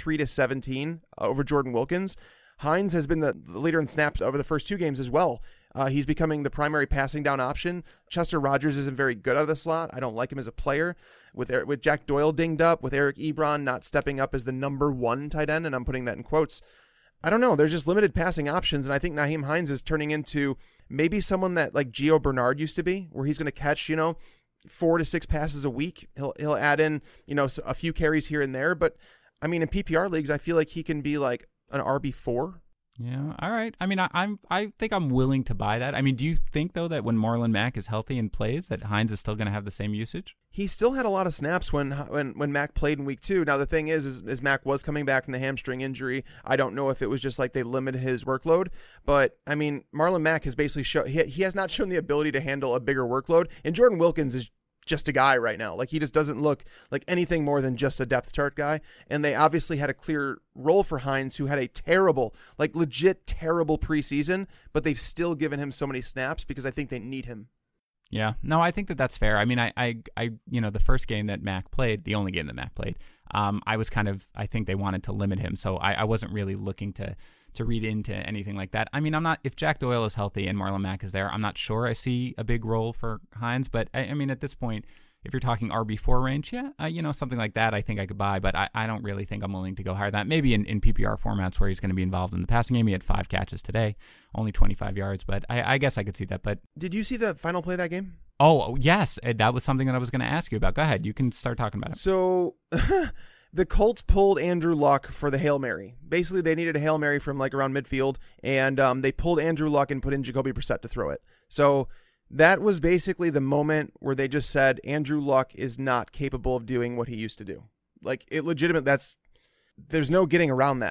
43-17 over Jordan Wilkins. Hines has been the leader in snaps over the first 2 games as well. He's becoming the primary passing down option. Chester Rogers isn't very good out of the slot. I don't like him as a player. With Jack Doyle dinged up, with Eric Ebron not stepping up as the number 1 tight end, and I'm putting that in quotes, I don't know. There's just limited passing options, and I think Nyheim Hines is turning into maybe someone that like Gio Bernard used to be, where he's going to catch 4 to 6 passes a week. He'll add in a few carries here and there, but I mean in PPR leagues, I feel like he can be like an RB4. Yeah, all right. I mean, I think I'm willing to buy that. I mean, do you think though that when Marlon Mack is healthy and plays, that Hines is still going to have the same usage? He still had a lot of snaps when Mack played in week 2. Now the thing is Mack was coming back from the hamstring injury. I don't know if it was just like they limited his workload, but I mean Marlon Mack has basically he has not shown the ability to handle a bigger workload, and Jordan Wilkins is just a guy right now. Like, he just doesn't look like anything more than just a depth chart guy. And they obviously had a clear role for Hines, who had a terrible, like legit terrible preseason, but they've still given him so many snaps because I think they need him. Yeah, no, I think that's fair. I mean, I the first game that Mac played, the only game that Mac played, I think they wanted to limit him. So I wasn't really looking to read into anything like that. I mean, if Jack Doyle is healthy and Marlon Mack is there, I'm not sure I see a big role for Hines. But I mean, at this point, if you're talking RB4 range, yeah, something like that I think I could buy, but I don't really think I'm willing to go higher than that. Maybe in PPR formats where he's going to be involved in the passing game. He had 5 catches today, only 25 yards, but I guess I could see that. But did you see the final play of that game? Oh, yes. That was something that I was going to ask you about. Go ahead. You can start talking about it. So the Colts pulled Andrew Luck for the Hail Mary. Basically, they needed a Hail Mary from like around midfield, and they pulled Andrew Luck and put in Jacoby Brissett to throw it. So that was basically the moment where they just said Andrew Luck is not capable of doing what he used to do. Like, it legitimate. There's no getting around that.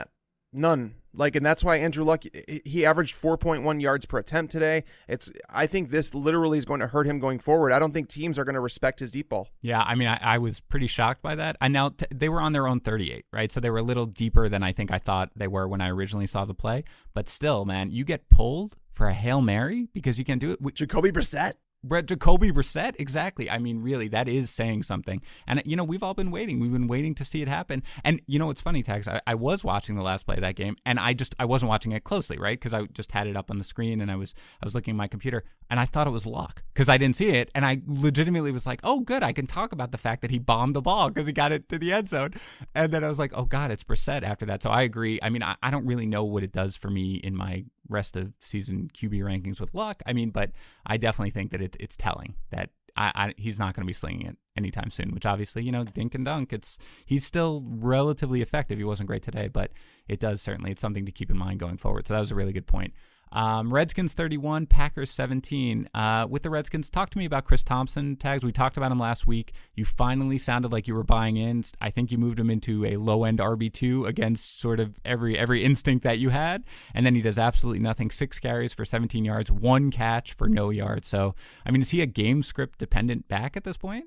None. And that's why Andrew Luck, he averaged 4.1 yards per attempt today. I think this literally is going to hurt him going forward. I don't think teams are going to respect his deep ball. Yeah, I mean, I was pretty shocked by that. And now they were on their own 38, right? So they were a little deeper than I think I thought they were when I originally saw the play. But still, man, you get pulled for a Hail Mary because you can't do it. Jacoby Brissett. Jacoby Brissett, exactly. I mean, really, that is saying something. And, we've all been waiting. We've been waiting to see it happen. And, it's funny, Tags, I was watching the last play of that game, and I wasn't watching it closely, right? Because I just had it up on the screen, and I was looking at my computer, and I thought it was Luck because I didn't see it. And I legitimately was like, oh, good, I can talk about the fact that he bombed the ball because he got it to the end zone. And then I was like, oh, God, it's Brissett after that. So I agree. I mean, I don't really know what it does for me in my rest of season QB rankings with Luck. I mean, but I definitely think that it's telling that he's not going to be slinging it anytime soon, which obviously, dink and dunk. He's still relatively effective. He wasn't great today, but it's something to keep in mind going forward. So that was a really good point. Redskins 31, Packers 17. With the Redskins, talk to me about Chris Thompson, Tags. We talked about him last week. You finally sounded like you were buying in. I think you moved him into a low-end RB2 against sort of every instinct that you had. And then he does absolutely nothing. 6 carries for 17 yards, 1 catch for no yards. So, I mean, is he a game script dependent back at this point?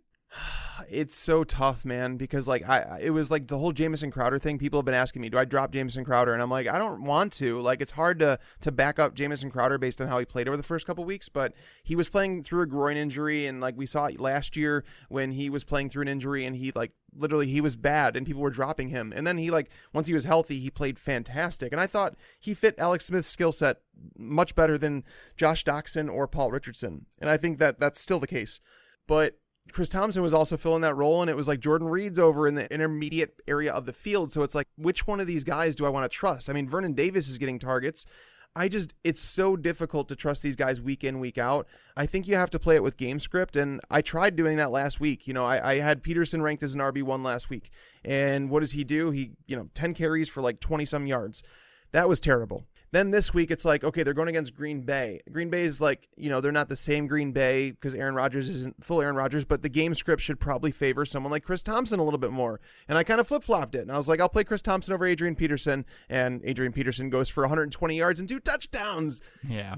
It's so tough, man, because it was like the whole Jamison Crowder thing. People have been asking me, do I drop Jamison Crowder? And I'm like, I don't want to. It's hard to back up Jamison Crowder based on how he played over the first couple weeks, but he was playing through a groin injury, and we saw it last year when he was playing through an injury, and he literally he was bad and people were dropping him. And then he once he was healthy, he played fantastic. And I thought he fit Alex Smith's skill set much better than Josh Doxson or Paul Richardson. And I think that that's still the case. But Chris Thompson was also filling that role, and it was Jordan Reed's over in the intermediate area of the field. So it's which one of these guys do I want to trust? I mean, Vernon Davis is getting targets. It's so difficult to trust these guys week in, week out. I think you have to play it with game script, and I tried doing that last week. I had Peterson ranked as an RB1 last week, and what does he do? He, 10 carries for 20-some yards. That was terrible. Then this week, it's okay, they're going against Green Bay. Green Bay is they're not the same Green Bay because Aaron Rodgers isn't full Aaron Rodgers, but the game script should probably favor someone like Chris Thompson a little bit more. And I kind of flip-flopped it. And I was like, I'll play Chris Thompson over Adrian Peterson. And Adrian Peterson goes for 120 yards and 2 touchdowns. Yeah.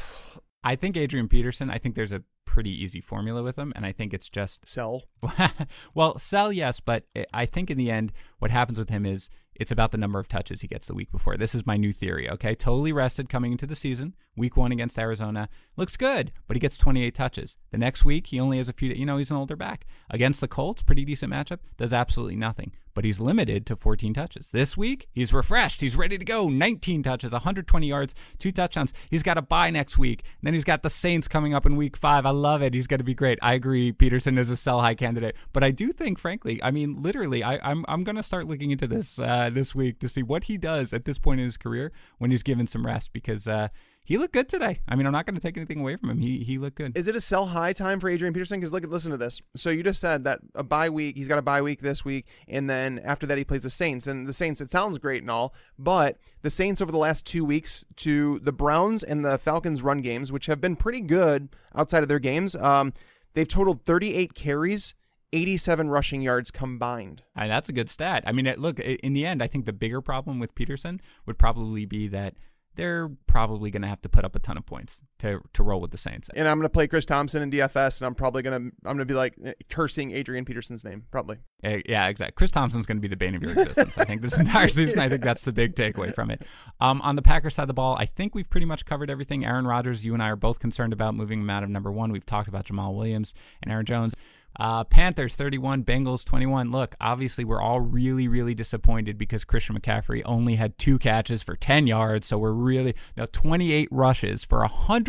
I think Adrian Peterson, I think there's a pretty easy formula with him, and I think it's just sell. Well, sell, yes, but I think in the end, what happens with him is it's about the number of touches he gets the week before. This is my new theory, okay? Totally rested coming into the season. Week 1 against Arizona. Looks good, but he gets 28 touches. The next week, he only has a few, he's an older back. Against the Colts, pretty decent matchup, does absolutely nothing. But he's limited to 14 touches. This week, he's refreshed. He's ready to go. 19 touches, 120 yards, 2 touchdowns. He's got a bye next week. And then he's got the Saints coming up in week 5. I love it. He's going to be great. I agree. Peterson is a sell-high candidate. But I do think, frankly, I mean, literally, I'm going to start looking into this this week to see what he does at this point in his career when he's given some rest, because he looked good today. I mean, I'm not going to take anything away from him. He looked good. Is it a sell high time for Adrian Peterson? Because listen to this. So you just said that a bye week, he's got a bye week this week, and then after that he plays the Saints. And the Saints, it sounds great and all, but the Saints over the last 2 weeks to the Browns and the Falcons run games, which have been pretty good outside of their games, they've totaled 38 carries, 87 rushing yards combined. That's a good stat. I mean, look, in the end, I think the bigger problem with Peterson would probably be that they're probably going to have to put up a ton of points to roll with the Saints. And I'm going to play Chris Thompson in DFS, and I'm probably going to be cursing Adrian Peterson's name, probably. Yeah, exactly. Chris Thompson's going to be the bane of your existence, I think, this entire season. I think that's the big takeaway from it. On the Packers side of the ball, I think we've pretty much covered everything. Aaron Rodgers, you and I are both concerned about moving him out of number 1. We've talked about Jamal Williams and Aaron Jones. Panthers 31, Bengals 21. Look, obviously we're all really, really disappointed because Christian McCaffrey only had 2 catches for 10 yards. So we're really, 28 rushes for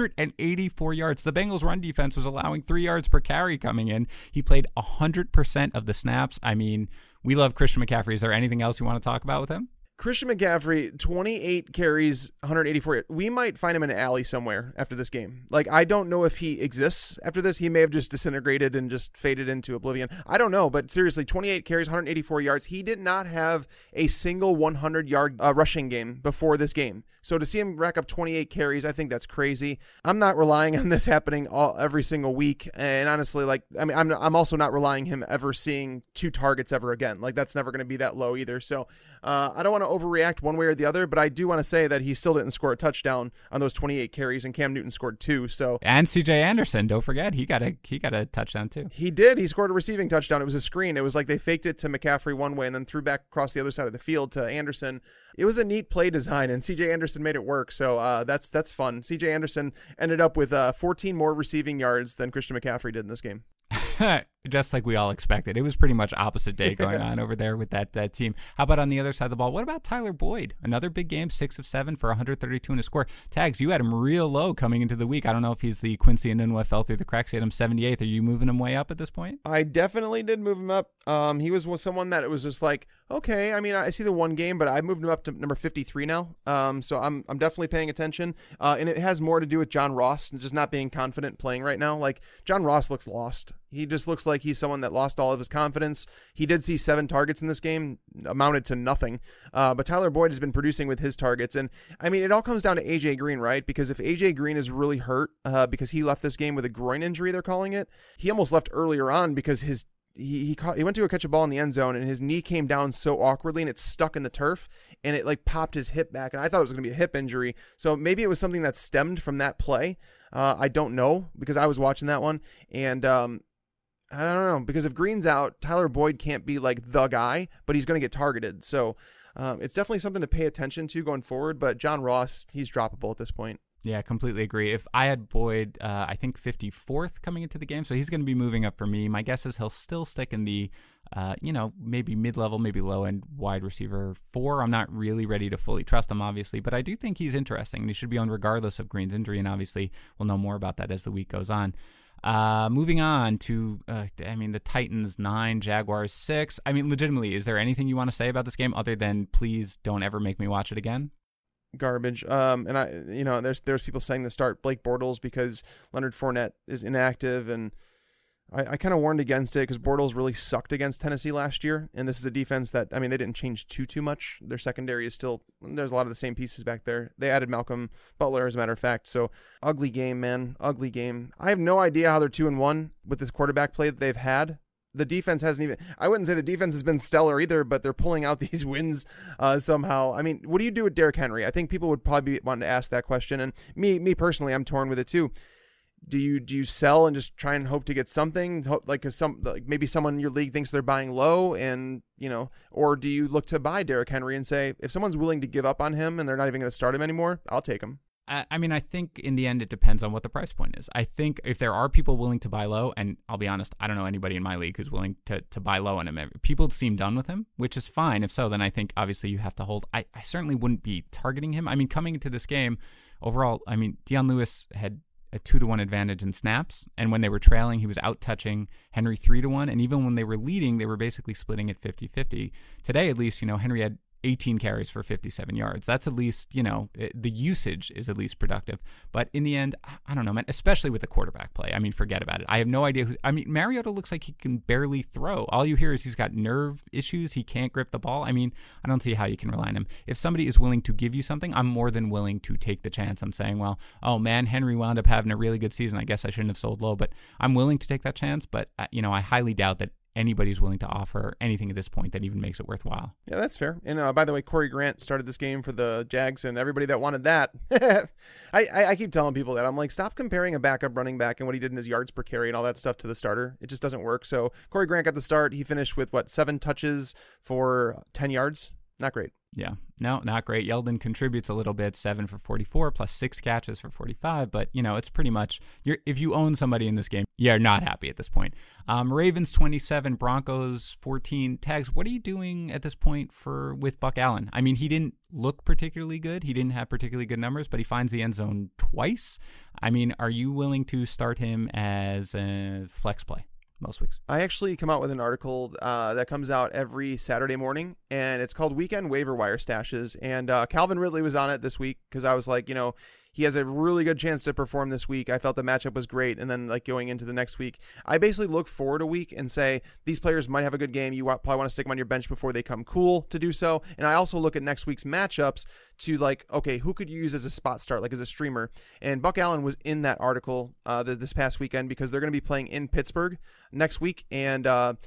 184 yards. The Bengals run defense was allowing 3 yards per carry coming in. He played 100% of the snaps. I mean, we love Christian McCaffrey. Is there anything else you want to talk about with him? Christian McCaffrey, 28 carries, 184. We might find him in an alley somewhere after this game. I don't know if he exists after this. He may have just disintegrated and just faded into oblivion. I don't know, but seriously, 28 carries, 184 yards. He did not have a single 100-yard rushing game before this game. So to see him rack up 28 carries, I think that's crazy. I'm not relying on this happening every single week. And honestly, I'm also not relying him ever seeing 2 targets ever again. That's never going to be that low either. So I don't want to overreact one way or the other, but I do want to say that he still didn't score a touchdown on those 28 carries, and Cam Newton scored 2. So and CJ Anderson, don't forget, he got a touchdown too. He did. He scored a receiving touchdown. It was a screen. It was like they faked it to McCaffrey one way and then threw back across the other side of the field to Anderson. It was a neat play design, and CJ Anderson made it work. So that's fun. CJ Anderson ended up with 14 more receiving yards than Christian McCaffrey did in this game. Just like we all expected. It was pretty much opposite day going on over there with that team. How about on the other side of the ball? What about Tyler Boyd? Another big game, 6 of 7 for 132 and a score. Tags, you had him real low coming into the week. I don't know if he's the Quincy Enunwa fell through the cracks. You had him 78th. Are you moving him way up at this point? I definitely did move him up. He was someone that it was just like, okay, I mean, I see the one game, but I moved him up to number 53 now. So I'm definitely paying attention. And it has more to do with John Ross just not being confident playing right now. Like, John Ross looks lost. He just looks like he's someone that lost all of his confidence. He did see 7 targets in this game, amounted to nothing. But Tyler Boyd has been producing with his targets. And, I mean, it all comes down to A.J. Green, right? Because if A.J. Green is really hurt because he left this game with a groin injury, they're calling it, he almost left earlier on because he went to go catch a ball in the end zone and his knee came down so awkwardly and it stuck in the turf and it like popped his hip back. And I thought it was going to be a hip injury. So maybe it was something that stemmed from that play. I don't know because I was watching that one. And, I don't know, because if Green's out, Tyler Boyd can't be like the guy, but he's going to get targeted. So it's definitely something to pay attention to going forward. But John Ross, he's droppable at this point. Yeah, completely agree. If I had Boyd, I think 54th coming into the game, so he's going to be moving up for me. My guess is he'll still stick in the, maybe mid-level, maybe low-end wide receiver 4. I'm not really ready to fully trust him, obviously, but I do think he's interesting, and he should be on regardless of Green's injury, and obviously we'll know more about that as the week goes on. Moving on to, the Titans 9, Jaguars 6. I mean, legitimately, is there anything you want to say about this game other than please don't ever make me watch it again? Garbage. And there's people saying to start Blake Bortles because Leonard Fournette is inactive, and I kind of warned against it because Bortles really sucked against Tennessee last year, and this is a defense that, I mean, they didn't change too much. Their secondary is still, there's a lot of the same pieces back there. They added Malcolm Butler, as a matter of fact, so ugly game, man, ugly game. I have no idea how they're 2-1 with this quarterback play that they've had. The defense hasn't even, I wouldn't say the defense has been stellar either, but they're pulling out these wins somehow. I mean, what do you do with Derrick Henry? I think people would probably be wanting to ask that question, and me personally, I'm torn with it too. Do you sell and just try and hope to get something like maybe someone in your league thinks they're buying low and or do you look to buy Derrick Henry and say if someone's willing to give up on him and they're not even going to start him anymore, I'll take him. I mean, I think in the end it depends on what the price point is. I think if there are people willing to buy low, and I'll be honest, I don't know anybody in my league who's willing to buy low on him. People seem done with him, which is fine. If so, then I think obviously you have to hold. I certainly wouldn't be targeting him. I mean, coming into this game, overall, I mean, Dion Lewis had a 2-1 advantage in snaps, and when they were trailing, he was out touching Henry 3-1, and even when they were leading, they were basically splitting it 50-50. Today, at least, Henry had 18 carries for 57 yards. That's at least, the usage is at least productive. But in the end, I don't know, man, especially with the quarterback play. I mean, forget about it. I have no idea Mariota looks like he can barely throw. All you hear is he's got nerve issues. He can't grip the ball. I mean, I don't see how you can rely on him. If somebody is willing to give you something, I'm more than willing to take the chance. I'm saying, well, oh man, Henry wound up having a really good season. I guess I shouldn't have sold low, but I'm willing to take that chance. But, I highly doubt that anybody's willing to offer anything at this point that even makes it worthwhile. Yeah, that's fair. And by the way, Corey Grant started this game for the Jags, and everybody that wanted that, I keep telling people that. I'm like, stop comparing a backup running back and what he did in his yards per carry and all that stuff to the starter. It just doesn't work. So Corey Grant got the start. He finished with 7 touches for 10 yards. Not great. Yeah, no, not great. Yeldon contributes a little bit, 7 for 44 plus 6 catches for 45. But, it's pretty much, if you own somebody in this game, you're not happy at this point. Ravens 27, Broncos 14. Tags, what are you doing at this point with Buck Allen? I mean, he didn't look particularly good. He didn't have particularly good numbers, but he finds the end zone twice. I mean, are you willing to start him as a flex play most weeks? I actually come out with an article that comes out every Saturday morning, and it's called Weekend Waiver Wire Stashes. And Calvin Ridley was on it this week because I was like, he has a really good chance to perform this week. I felt the matchup was great. And then going into the next week, I basically look forward a week and say, these players might have a good game. You probably want to stick them on your bench before they come cool to do so. And I also look at next week's matchups to okay, who could you use as a spot start, like as a streamer? And Buck Allen was in that article this past weekend because they're going to be playing in Pittsburgh next week. And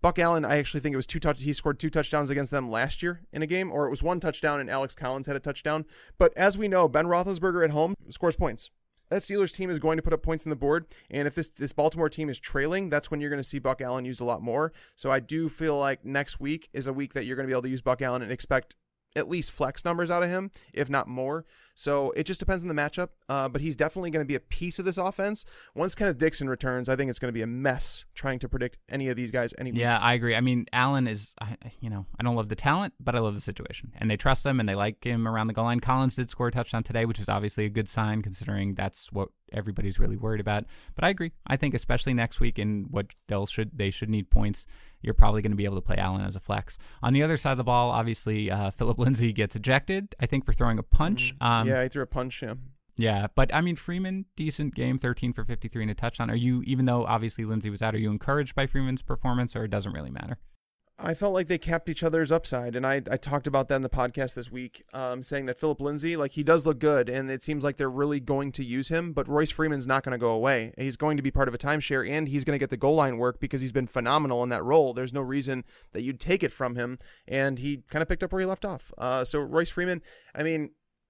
Buck Allen, I actually think it was he scored 2 touchdowns against them last year in a game, or it was 1 touchdown and Alex Collins had a touchdown. But as we know, Ben Roethlisberger at home scores points. That Steelers team is going to put up points on the board, and if this Baltimore team is trailing, that's when you're going to see Buck Allen used a lot more. So I do feel like next week is a week that you're going to be able to use Buck Allen and expect at least flex numbers out of him, if not more. So it just depends on the matchup, but he's definitely going to be a piece of this offense. Once Kenneth Dixon returns, I think it's going to be a mess trying to predict any of these guys anymore. Yeah, I agree. I mean, Allen is, I don't love the talent, but I love the situation. And they trust him, and they like him around the goal line. Collins did score a touchdown today, which is obviously a good sign considering that's what everybody's really worried about. But I agree. I think especially next week in what they should need points, you're probably going to be able to play Allen as a flex. On the other side of the ball, obviously, Philip Lindsay gets ejected, I think, for throwing a punch. Yeah, he threw a punch, yeah. Yeah, but I mean, Freeman, decent game, 13 for 53 and a touchdown. Are you, even though obviously Lindsay was out, are you encouraged by Freeman's performance, or it doesn't really matter? I felt like they capped each other's upside, and I talked about that in the podcast this week, saying that Philip Lindsay, like, he does look good, and it seems like they're really going to use him, but Royce Freeman's not going to go away. He's going to be part of a timeshare, and he's going to get the goal line work because he's been phenomenal in that role. There's no reason that you'd take it from him, and he kind of picked up where he left off. So Royce Freeman, I mean,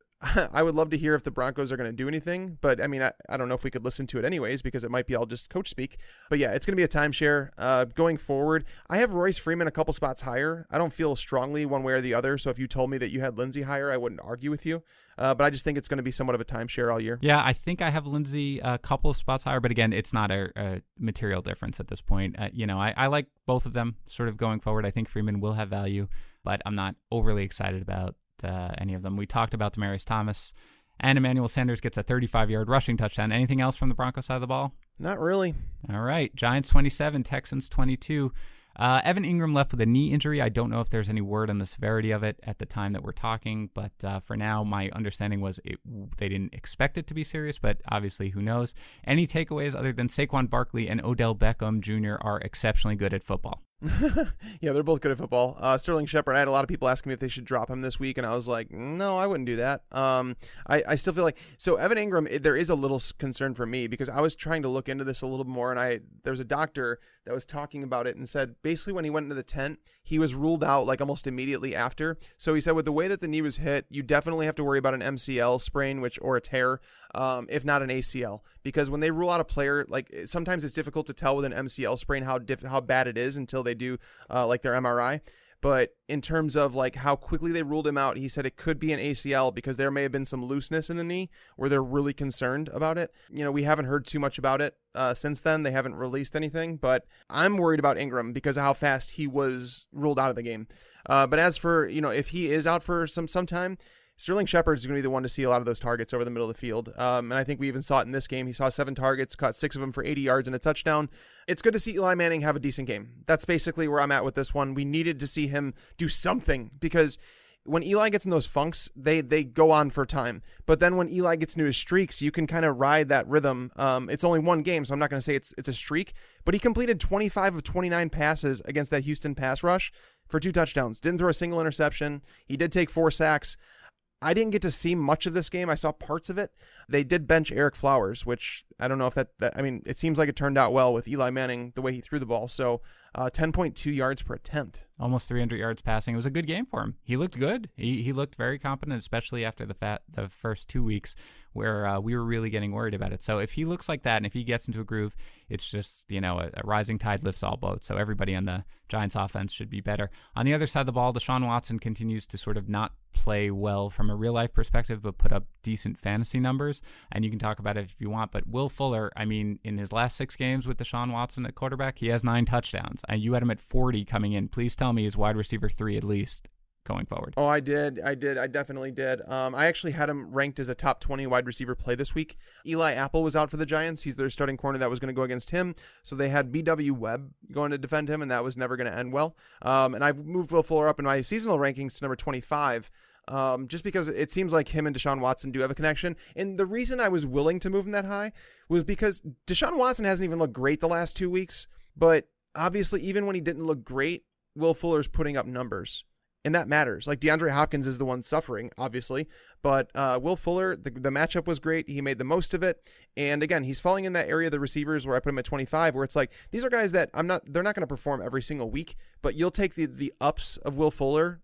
I would love to hear if the Broncos are going to do anything, but I mean, I don't know if we could listen to it anyways, because it might be all just coach speak. But yeah, it's going to be a timeshare going forward. I have Royce Freeman a couple spots higher. I don't feel strongly one way or the other. So if you told me that you had Lindsay higher, I wouldn't argue with you. But I just think it's going to be somewhat of a timeshare all year. Yeah, I think I have Lindsay a couple of spots higher, but again, it's not a material difference at this point. I like both of them sort of going forward. I think Freeman will have value, but I'm not overly excited about any of them. We talked about Demaryius Thomas, and Emmanuel Sanders gets a 35-yard rushing touchdown. Anything else from the Broncos side of the ball? Not really. All right. Giants 27, Texans 22. Evan Ingram left with a knee injury. I don't know if there's any word on the severity of it at the time that we're talking, but for now, my understanding was they didn't expect it to be serious, but obviously, who knows? Any takeaways other than Saquon Barkley and Odell Beckham Jr. are exceptionally good at football? Yeah, they're both good at football. Sterling Shepard, I had a lot of people asking me if they should drop him this week, and I was like, no, I wouldn't do that. I still feel like, so Evan Ingram, there is a little concern for me because I was trying to look into this a little more, and there was a doctor that was talking about it and said basically when he went into the tent, he was ruled out like almost immediately after. So he said with the way that the knee was hit, you definitely have to worry about an MCL sprain, or a tear, if not an ACL, because when they rule out a player, like sometimes it's difficult to tell with an MCL sprain how bad it is until they do like their MRI. But in terms of like how quickly they ruled him out, he said it could be an ACL because there may have been some looseness in the knee where they're really concerned about it. We haven't heard too much about it since then. They haven't released anything, but I'm worried about Ingram because of how fast he was ruled out of the game. But as for, if he is out for some time, Sterling Shepard is going to be the one to see a lot of those targets over the middle of the field. And I think we even saw it in this game. He saw 7 targets, caught 6 of them for 80 yards and a touchdown. It's good to see Eli Manning have a decent game. That's basically where I'm at with this one. We needed to see him do something because when Eli gets in those funks, they go on for time. But then when Eli gets into his streaks, you can kind of ride that rhythm. It's only one game, so I'm not going to say it's a streak. But he completed 25 of 29 passes against that Houston pass rush for 2 touchdowns. Didn't throw a single interception. He did take 4 sacks. I didn't get to see much of this game. I saw parts of it. They did bench Eric Flowers, which I don't know if that I mean, it seems like it turned out well with Eli Manning, the way he threw the ball. So 10.2 yards per attempt. Almost 300 yards passing. It was a good game for him. He looked good. He looked very competent, especially after the first 2 weeks where we were really getting worried about it. So if he looks like that and if he gets into a groove, it's just, a rising tide lifts all boats. So everybody on the Giants offense should be better. On the other side of the ball, Deshaun Watson continues to sort of not play well from a real life perspective, but put up decent fantasy numbers. And you can talk about it if you want, but Will Fuller, I mean, in his last 6 games with Deshaun Watson at quarterback, he has 9 touchdowns. And you had him at 40 coming in. Please tell me he's wide receiver 3 at least going forward. Oh, I did. I definitely did. I actually had him ranked as a top 20 wide receiver play this week. Eli Apple was out for the Giants. He's their starting corner that was going to go against him. So they had B.W. Webb going to defend him, and that was never going to end well. And I moved Will Fuller up in my seasonal rankings to number 25. Just because it seems like him and Deshaun Watson do have a connection. And the reason I was willing to move him that high was because Deshaun Watson hasn't even looked great the last 2 weeks. But obviously, even when he didn't look great, Will Fuller's putting up numbers. And that matters. Like DeAndre Hopkins is the one suffering, obviously, but Will Fuller, the matchup was great. He made the most of it. And again, he's falling in that area of the receivers where I put him at 25, where it's like, these are guys that they're not going to perform every single week, but you'll take the ups of Will Fuller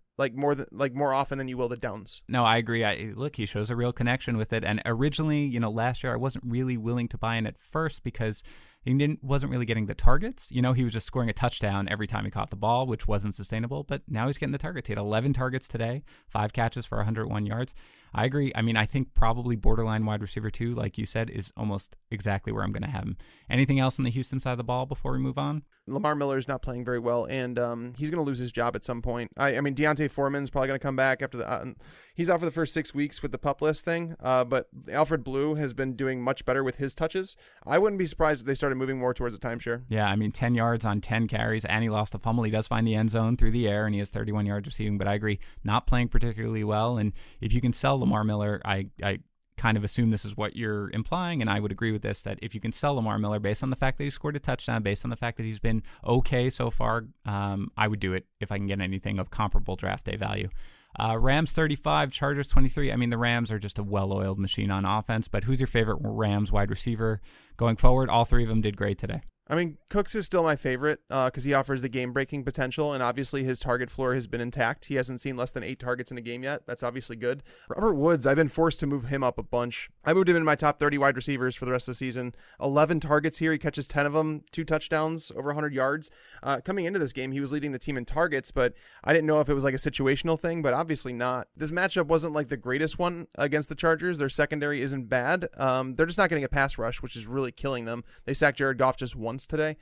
more often than you will the downs. No, I agree. Look, he shows a real connection with it. And originally, last year I wasn't really willing to buy in at first because he wasn't really getting the targets. He was just scoring a touchdown every time he caught the ball, which wasn't sustainable. But now he's getting the targets. He had 11 targets today, 5 catches for 101 yards. I agree. I mean, I think probably borderline wide receiver 2, like you said, is almost exactly where I'm going to have him. Anything else on the Houston side of the ball before we move on? Lamar Miller is not playing very well, and he's going to lose his job at some point. I mean, Deontay Foreman's probably going to come back after the. He's out for the first 6 weeks with the pup list thing, but Alfred Blue has been doing much better with his touches. I wouldn't be surprised if they started moving more towards a timeshare. Yeah, I mean, 10 yards on 10 carries, and he lost a fumble. He does find the end zone through the air, and he has 31 yards receiving, but I agree, not playing particularly well. And if you can sell Lamar Miller, I kind of assume this is what you're implying, and I would agree with this, that if you can sell Lamar Miller based on the fact that he scored a touchdown, based on the fact that he's been okay so far, I would do it if I can get anything of comparable draft day value. Rams 35, Chargers 23. I mean, the Rams are just a well-oiled machine on offense, but who's your favorite Rams wide receiver going forward? All 3 of them did great today. I mean, Cooks is still my favorite because he offers the game-breaking potential, and obviously his target floor has been intact. He hasn't seen less than 8 targets in a game yet. That's obviously good. Robert Woods, I've been forced to move him up a bunch. I moved him in my top 30 wide receivers for the rest of the season. 11 targets here. He catches 10 of them, 2 touchdowns, over 100 yards. Coming into this game, he was leading the team in targets, but I didn't know if it was like a situational thing, but obviously not. This matchup wasn't like the greatest one against the Chargers. Their secondary isn't bad. They're just not getting a pass rush, which is really killing them. They sacked Jared Goff just once today.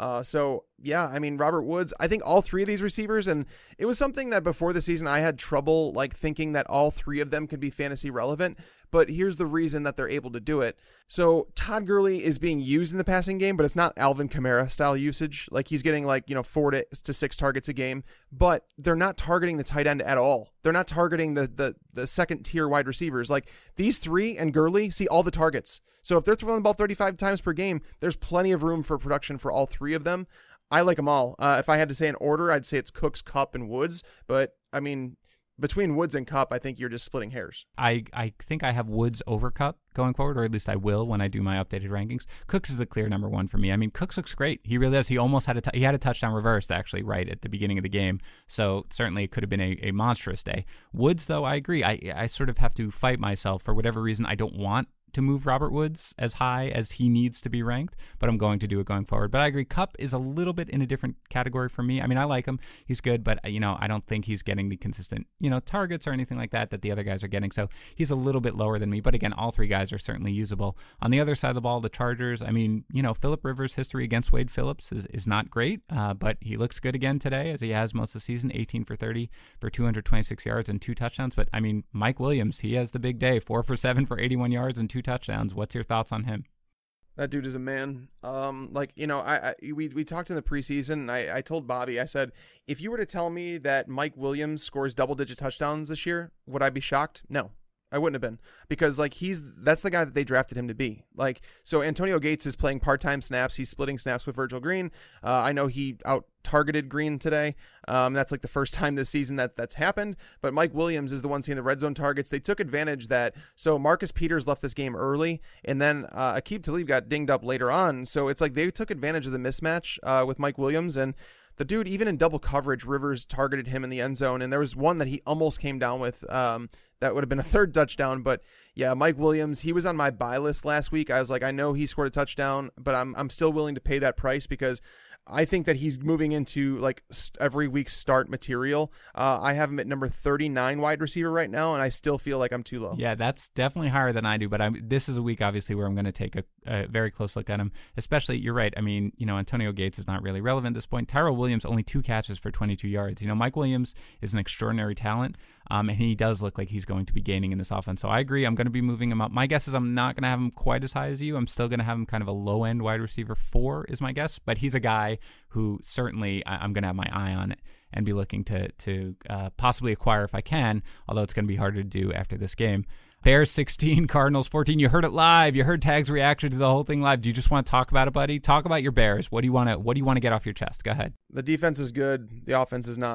So yeah, I mean, Robert Woods, I think all 3 of these receivers, and it was something that before the season I had trouble like thinking that all 3 of them could be fantasy relevant, but here's the reason that they're able to do it. So Todd Gurley is being used in the passing game, but it's not Alvin Kamara style usage. Like he's getting 4 to 6 targets a game, but they're not targeting the tight end at all. They're not targeting the second tier wide receivers. Like these 3 and Gurley see all the targets. So if they're throwing the ball 35 times per game, there's plenty of room for production for all 3 of them. I like them all. If I had to say an order, I'd say it's Cooks, Kupp, and Woods. But I mean, between Woods and Kupp, I think you're just splitting hairs. I think I have Woods over Kupp going forward, or at least I will when I do my updated rankings. Cooks is the clear number 1 for me. I mean, Cooks looks great. He really does. He almost had he had a touchdown reversed, actually, right at the beginning of the game. So certainly it could have been a monstrous day. Woods, though, I agree. I sort of have to fight myself. For whatever reason, I don't want to move Robert Woods as high as he needs to be ranked, but I'm going to do it going forward. But I agree, Kupp is a little bit in a different category for me. I mean, I like him. He's good, but, I don't think he's getting the consistent, targets or anything like that the other guys are getting. So he's a little bit lower than me. But again, all 3 guys are certainly usable. On the other side of the ball, the Chargers, I mean, Phillip Rivers' history against Wade Phillips is not great, but he looks good again today, as he has most of the season, 18 for 30 for 226 yards and 2 touchdowns. But, I mean, Mike Williams, he has the big day, 4 for 7 for 81 yards and 2 touchdowns. What's your thoughts on him? That dude is a man. We talked in the preseason, and I told Bobby, I said, if you were to tell me that Mike Williams scores double-digit touchdowns this year, would I be shocked? No. I wouldn't have been, because that's the guy that they drafted him to be. So Antonio Gates is playing part-time snaps. He's splitting snaps with Virgil Green. I know he out-targeted Green today. That's the first time this season that's happened. But Mike Williams is the one seeing the red zone targets. They took advantage so Marcus Peters left this game early, and then Aqib Talib got dinged up later on. So it's they took advantage of the mismatch with Mike Williams, and the dude, even in double coverage, Rivers targeted him in the end zone, and there was one that he almost came down with. That would have been a 3rd touchdown, but yeah, Mike Williams, he was on my buy list last week. I was like, I know he scored a touchdown, but I'm still willing to pay that price because I think that he's moving into every week start material. I have him at number 39 wide receiver right now, and I still feel like I'm too low. Yeah, that's definitely higher than I do, but this is a week, obviously, where I'm going to take a very close look at him. Especially, you're right. I mean, Antonio Gates is not really relevant at this point. Tyrell Williams, only 2 catches for 22 yards. Mike Williams is an extraordinary talent, and he does look like he's going to be gaining in this offense. So I agree. I'm going to be moving him up. My guess is I'm not going to have him quite as high as you. I'm still going to have him kind of a low-end wide receiver 4 is my guess, but he's a guy who certainly I'm going to have my eye on and be looking to possibly acquire if I can, although it's going to be harder to do after this game. Bears 16, Cardinals 14. You heard it live. You heard Tag's reaction to the whole thing live. Do you just want to talk about it, buddy? Talk about your Bears. What do you want to get off your chest? Go ahead. The defense is good. The offense is not.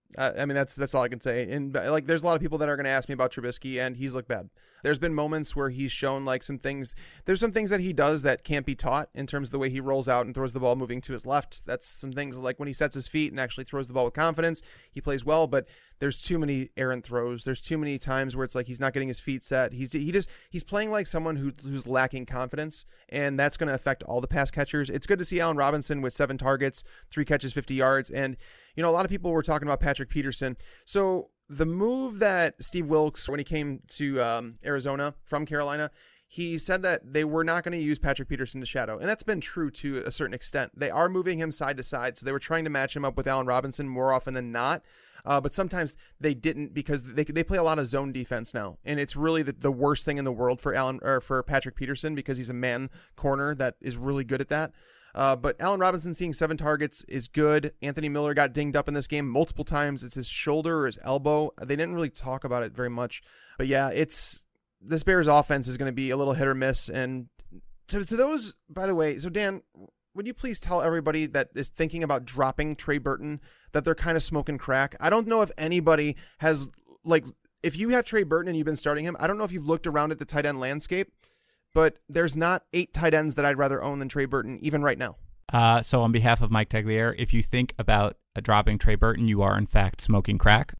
I mean, that's all I can say. And like, there's a lot of people that are going to ask me about Trubisky, and he's looked bad. There's been moments where he's shown like some things. There's some things that he does that can't be taught in terms of the way he rolls out and throws the ball moving to his left. That's some things like when he sets his feet and actually throws the ball with confidence, he plays well. But there's too many errant throws. There's too many times where it's like he's not getting his feet set. He's playing like someone who's lacking confidence, and that's going to affect all the pass catchers. It's good to see Allen Robinson with 7 targets, 3 catches, 50 yards, and you know, a lot of people were talking about Patrick Peterson. So the move that Steve Wilks, when he came to Arizona from Carolina, he said that they were not going to use Patrick Peterson to shadow. And that's been true to a certain extent. They are moving him side to side. So they were trying to match him up with Allen Robinson more often than not. But sometimes they didn't, because they play a lot of zone defense now. And it's really the worst thing in the world for Patrick Peterson, because he's a man corner that is really good at that. But Allen Robinson seeing 7 targets is good. Anthony Miller got dinged up in this game multiple times. It's his shoulder or his elbow. They didn't really talk about it very much. But yeah, this Bears offense is going to be a little hit or miss. And to those, by the way, so Dan, would you please tell everybody that is thinking about dropping Trey Burton that they're kind of smoking crack? I don't know if anybody has, like, if you have Trey Burton and you've been starting him, I don't know if you've looked around at the tight end landscape, but there's not 8 tight ends that I'd rather own than Trey Burton, even right now. So on behalf of Mike Teglier, if you think about dropping Trey Burton, you are in fact smoking crack.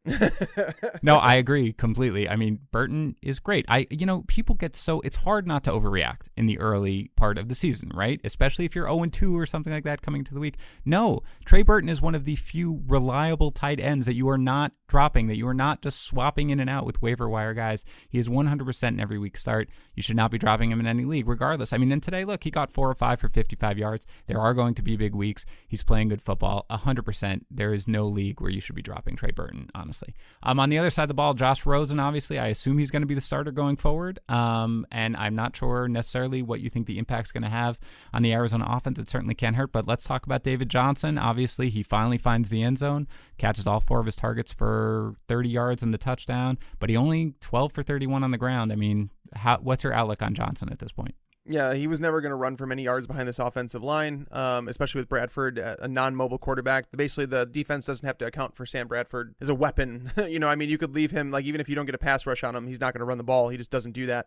No, I agree completely. I mean, Burton is great. People get it's hard not to overreact in the early part of the season, right? Especially if you're 0-2 or something like that coming to the week. No, Trey Burton is one of the few reliable tight ends that you are not dropping, that you are not just swapping in and out with waiver wire guys. He is 100% in every week start. You should not be dropping him in any league, regardless. I mean, and today, look, he got 4 or 5 for 55 yards. There are going to be big weeks. He's playing good football, 100%. There is no league where you should be dropping Trey Burton, honestly. On the other side of the ball, Josh Rosen, obviously, I assume he's going to be the starter going forward. And I'm not sure necessarily what you think the impact's going to have on the Arizona offense. It certainly can't hurt, but let's talk about David Johnson. Obviously, he finally finds the end zone, catches all 4 of his targets for 30 yards and the touchdown, but he only 12 for 31 on the ground. I mean, what's your outlook on Johnson at this point? Yeah, he was never going to run for many yards behind this offensive line, especially with Bradford, a non-mobile quarterback. Basically, the defense doesn't have to account for Sam Bradford as a weapon. You could leave him, like, even if you don't get a pass rush on him, he's not going to run the ball. He just doesn't do that.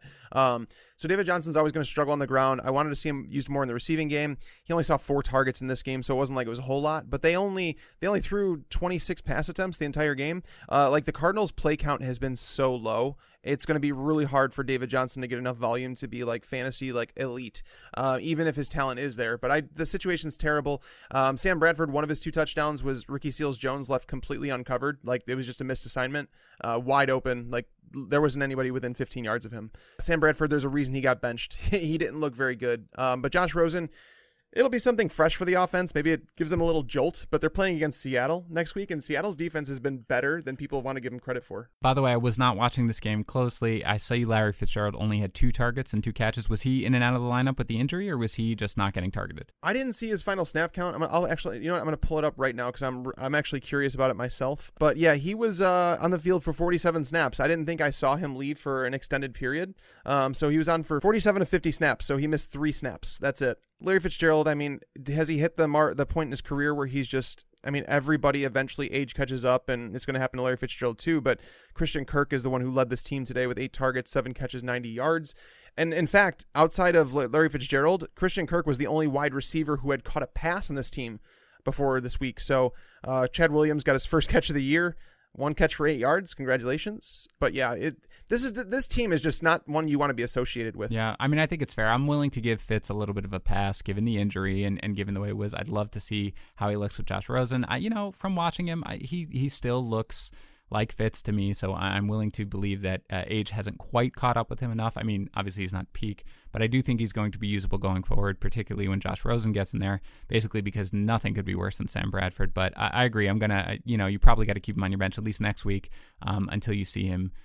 So David Johnson's always going to struggle on the ground. I wanted to see him used more in the receiving game. He only saw 4 targets in this game, so it wasn't like it was a whole lot. But they only threw 26 pass attempts the entire game. The Cardinals' play count has been so low. It's going to be really hard for David Johnson to get enough volume to be like fantasy, like elite, even if his talent is there. But the situation's terrible. Sam Bradford, one of his 2 touchdowns was Ricky Seals-Jones left completely uncovered. Like, it was just a missed assignment, wide open. Like, there wasn't anybody within 15 yards of him. Sam Bradford, there's a reason he got benched. He didn't look very good. But Josh Rosen, it'll be something fresh for the offense. Maybe it gives them a little jolt, but they're playing against Seattle next week, and Seattle's defense has been better than people want to give them credit for. By the way, I was not watching this game closely. I see Larry Fitzgerald only had 2 targets and 2 catches. Was he in and out of the lineup with the injury, or was he just not getting targeted? I didn't see his final snap count. I'm going to pull it up right now because I'm actually curious about it myself. But yeah, he was on the field for 47 snaps. I didn't think I saw him leave for an extended period. So he was on for 47 of 50 snaps. So he missed 3 snaps. That's it. Larry Fitzgerald, I mean, has he hit the point in his career where he's just, I mean, everybody eventually age catches up, and it's going to happen to Larry Fitzgerald too, but Christian Kirk is the one who led this team today with 8 targets, 7 catches, 90 yards. And in fact, outside of Larry Fitzgerald, Christian Kirk was the only wide receiver who had caught a pass on this team before this week. So Chad Williams got his first catch of the year. 1 catch for 8 yards. Congratulations. But yeah, this team is just not one you want to be associated with. Yeah, I mean, I think it's fair. I'm willing to give Fitz a little bit of a pass given the injury and given the way it was. I'd love to see how he looks with Josh Rosen. From watching him, he still looks like Fitz to me, so I'm willing to believe that age hasn't quite caught up with him enough. I mean, obviously he's not peak, but I do think he's going to be usable going forward, particularly when Josh Rosen gets in there, basically because nothing could be worse than Sam Bradford. But I agree. I'm going to, you probably got to keep him on your bench at least next week until you see him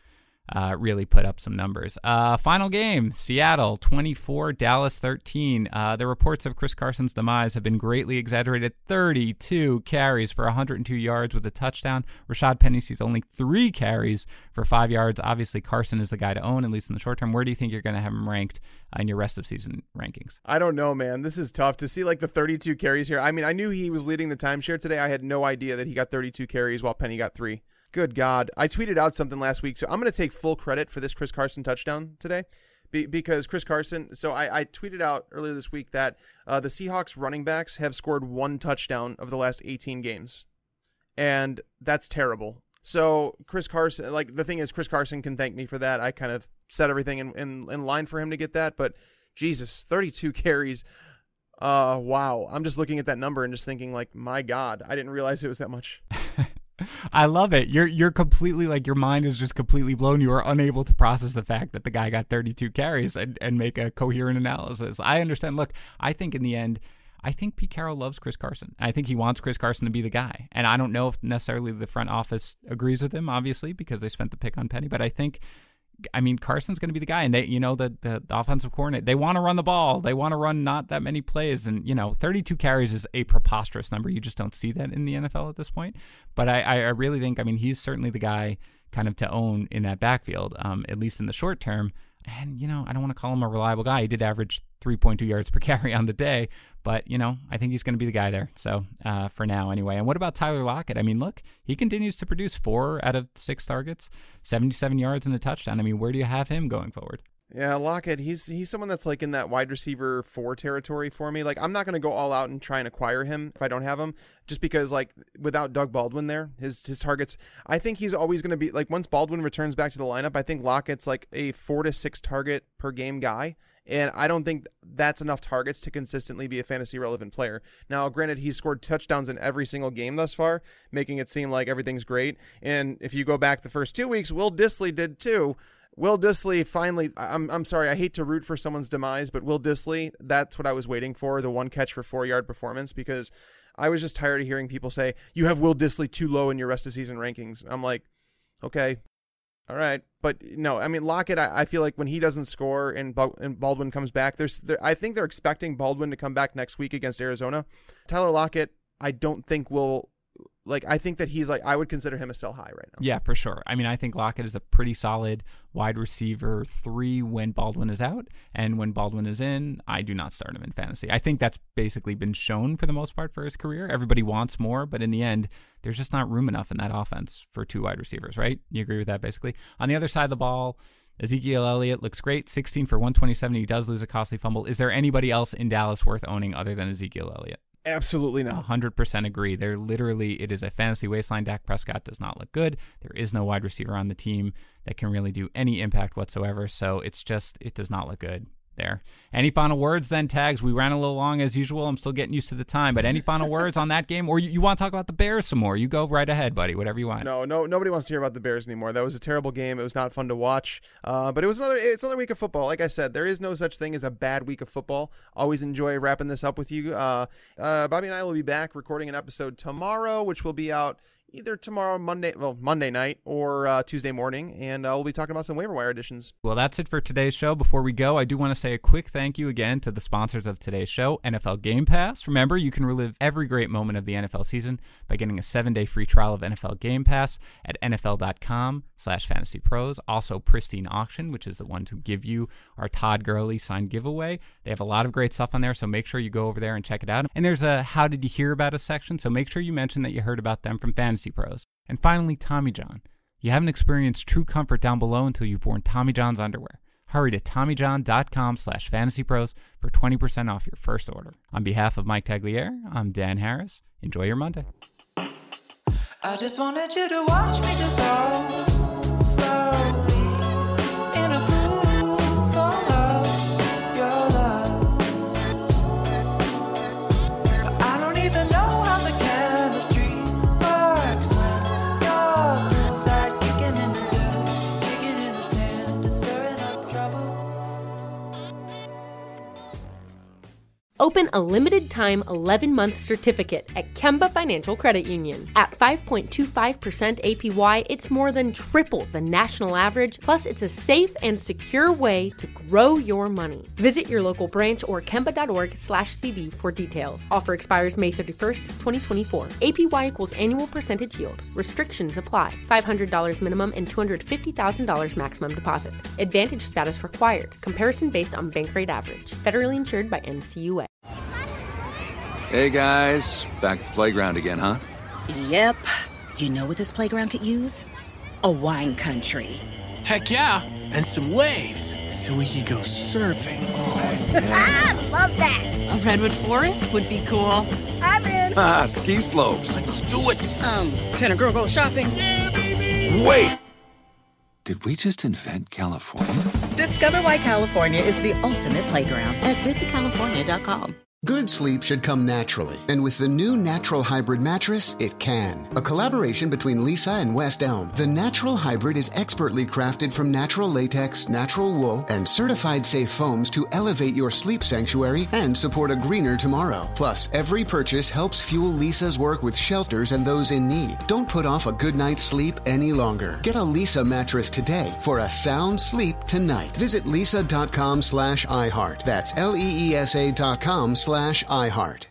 really put up some numbers. Final game, Seattle 24, Dallas 13. The reports of Chris Carson's demise have been greatly exaggerated. 32 carries for 102 yards with a touchdown. Rashad Penny sees only 3 carries for 5 yards. Obviously, Carson is the guy to own, at least in the short term. Where do you think you're going to have him ranked in your rest of season rankings? I don't know, man. This is tough to see, like, the 32 carries here. I mean, I knew he was leading the timeshare today. I had no idea that he got 32 carries while Penny got 3. Good God. I tweeted out something last week, so I'm going to take full credit for this Chris Carson touchdown today because Chris Carson, so I tweeted out earlier this week that the Seahawks running backs have scored 1 touchdown over the last 18 games, and that's terrible. So Chris Carson, like, the thing is, Chris Carson can thank me for that. I kind of set everything in line for him to get that, but Jesus, 32 carries. Wow. I'm just looking at that number and just thinking, like, my God, I didn't realize it was that much. I love it. You're completely, like, your mind is just completely blown. You are unable to process the fact that the guy got 32 carries and make a coherent analysis. I understand. Look, I think in the end, I think Pete Carroll loves Chris Carson. I think he wants Chris Carson to be the guy. And I don't know if necessarily the front office agrees with him, obviously, because they spent the pick on Penny. But I mean, Carson's going to be the guy. And they, the offensive coordinator, they want to run the ball. They want to run not that many plays. And, 32 carries is a preposterous number. You just don't see that in the NFL at this point. But I really think, he's certainly the guy kind of to own in that backfield, at least in the short term. And, I don't want to call him a reliable guy. He did average 3.2 yards per carry on the day. But, I think he's going to be the guy there. So, for now anyway. And what about Tyler Lockett? Look, he continues to produce 4 out of 6 targets, 77 yards and a touchdown. Where do you have him going forward? Yeah, Lockett, he's someone that's like in that wide receiver 4 territory for me. Like, I'm not going to go all out and try and acquire him if I don't have him, just because, like, without Doug Baldwin there, his targets, I think he's always going to be, like, once Baldwin returns back to the lineup, I think Lockett's like a 4 to 6 target per game guy. And I don't think that's enough targets to consistently be a fantasy relevant player. Now, granted, he's scored touchdowns in every single game thus far, making it seem like everything's great. And if you go back the first 2 weeks, Will Dissly did too. Will Dissly finally, I'm sorry, I hate to root for someone's demise, but Will Dissly, that's what I was waiting for, the 1 catch for 4-yard performance, because I was just tired of hearing people say, you have Will Dissly too low in your rest of season rankings. I'm like, okay, all right. But no, Lockett, I feel like when he doesn't score and Baldwin comes back, I think they're expecting Baldwin to come back next week against Arizona. Tyler Lockett, I don't think will... Like, I think that he's like, I would consider him a sell high right now. Yeah, for sure. I think Lockett is a pretty solid wide receiver 3 when Baldwin is out. And when Baldwin is in, I do not start him in fantasy. I think that's basically been shown for the most part for his career. Everybody wants more, but in the end, there's just not room enough in that offense for 2 wide receivers, right? You agree with that basically? On the other side of the ball, Ezekiel Elliott looks great, 16 for 127. He does lose a costly fumble. Is there anybody else in Dallas worth owning other than Ezekiel Elliott? Absolutely not. 100% agree. It is a fantasy wasteland. Dak Prescott does not look good. There is no wide receiver on the team that can really do any impact whatsoever. So it does not look good there. Any final words then, Tags? We ran a little long as usual. I'm still getting used to the time, but any final words on that game? Or you want to talk about the Bears some more? You go right ahead, buddy. Whatever you want. No, nobody wants to hear about the Bears anymore. That was a terrible game. It was not fun to watch. But it's another week of football. Like I said, there is no such thing as a bad week of football. Always enjoy wrapping this up with you. Bobby and I will be back recording an episode tomorrow, which will be out either tomorrow, Monday night, or Tuesday morning, and we'll be talking about some waiver wire additions. Well, that's it for today's show. Before we go, I do want to say a quick thank you again to the sponsors of today's show, NFL Game Pass. Remember, you can relive every great moment of the NFL season by getting a 7-day free trial of NFL Game Pass at NFL.com/fantasypros. Also, Pristine Auction, which is the one to give you our Todd Gurley signed giveaway. They have a lot of great stuff on there, so make sure you go over there and check it out. And there's a How Did You Hear About Us section, so make sure you mention that you heard about them from Fantasy Pros. And finally, Tommy John. You haven't experienced true comfort down below until you've worn Tommy John's underwear. Hurry to TommyJohn.com/fantasypros for 20% off your first order. On behalf of Mike Tagliere, I'm Dan Harris. Enjoy your Monday. I just wanted you to watch me dissolve slowly in a pool full of your love. But I don't even know how the chemistry works when you're poolside, kicking in the dirt, kicking in the sand and stirring up trouble. Open a limited-time 11-month certificate at Kemba Financial Credit Union. At 5.25% APY, it's more than triple the national average, plus it's a safe and secure way to grow your money. Visit your local branch or kemba.org/cb for details. Offer expires May 31st, 2024. APY equals annual percentage yield. Restrictions apply. $500 minimum and $250,000 maximum deposit. Advantage status required. Comparison based on bank rate average. Federally insured by NCUA. Hey guys, back at the playground again, huh? Yep. You know what this playground could use? A wine country. Heck yeah, and some waves so we could go surfing. Oh, yeah. Ah, love that. A redwood forest would be cool. I'm in. Ah, ski slopes. Let's do it. Can a girl go shopping? Yeah, baby. Wait! Did we just invent California? Discover why California is the ultimate playground at visitcalifornia.com. Good sleep should come naturally, and with the new Natural Hybrid mattress, it can. A collaboration between Lisa and West Elm, the Natural Hybrid is expertly crafted from natural latex, natural wool, and certified safe foams to elevate your sleep sanctuary and support a greener tomorrow. Plus, every purchase helps fuel Lisa's work with shelters and those in need. Don't put off a good night's sleep any longer. Get a Lisa mattress today for a sound sleep tonight. Visit lisa.com/iHeart. That's LEESA.com/iHeart.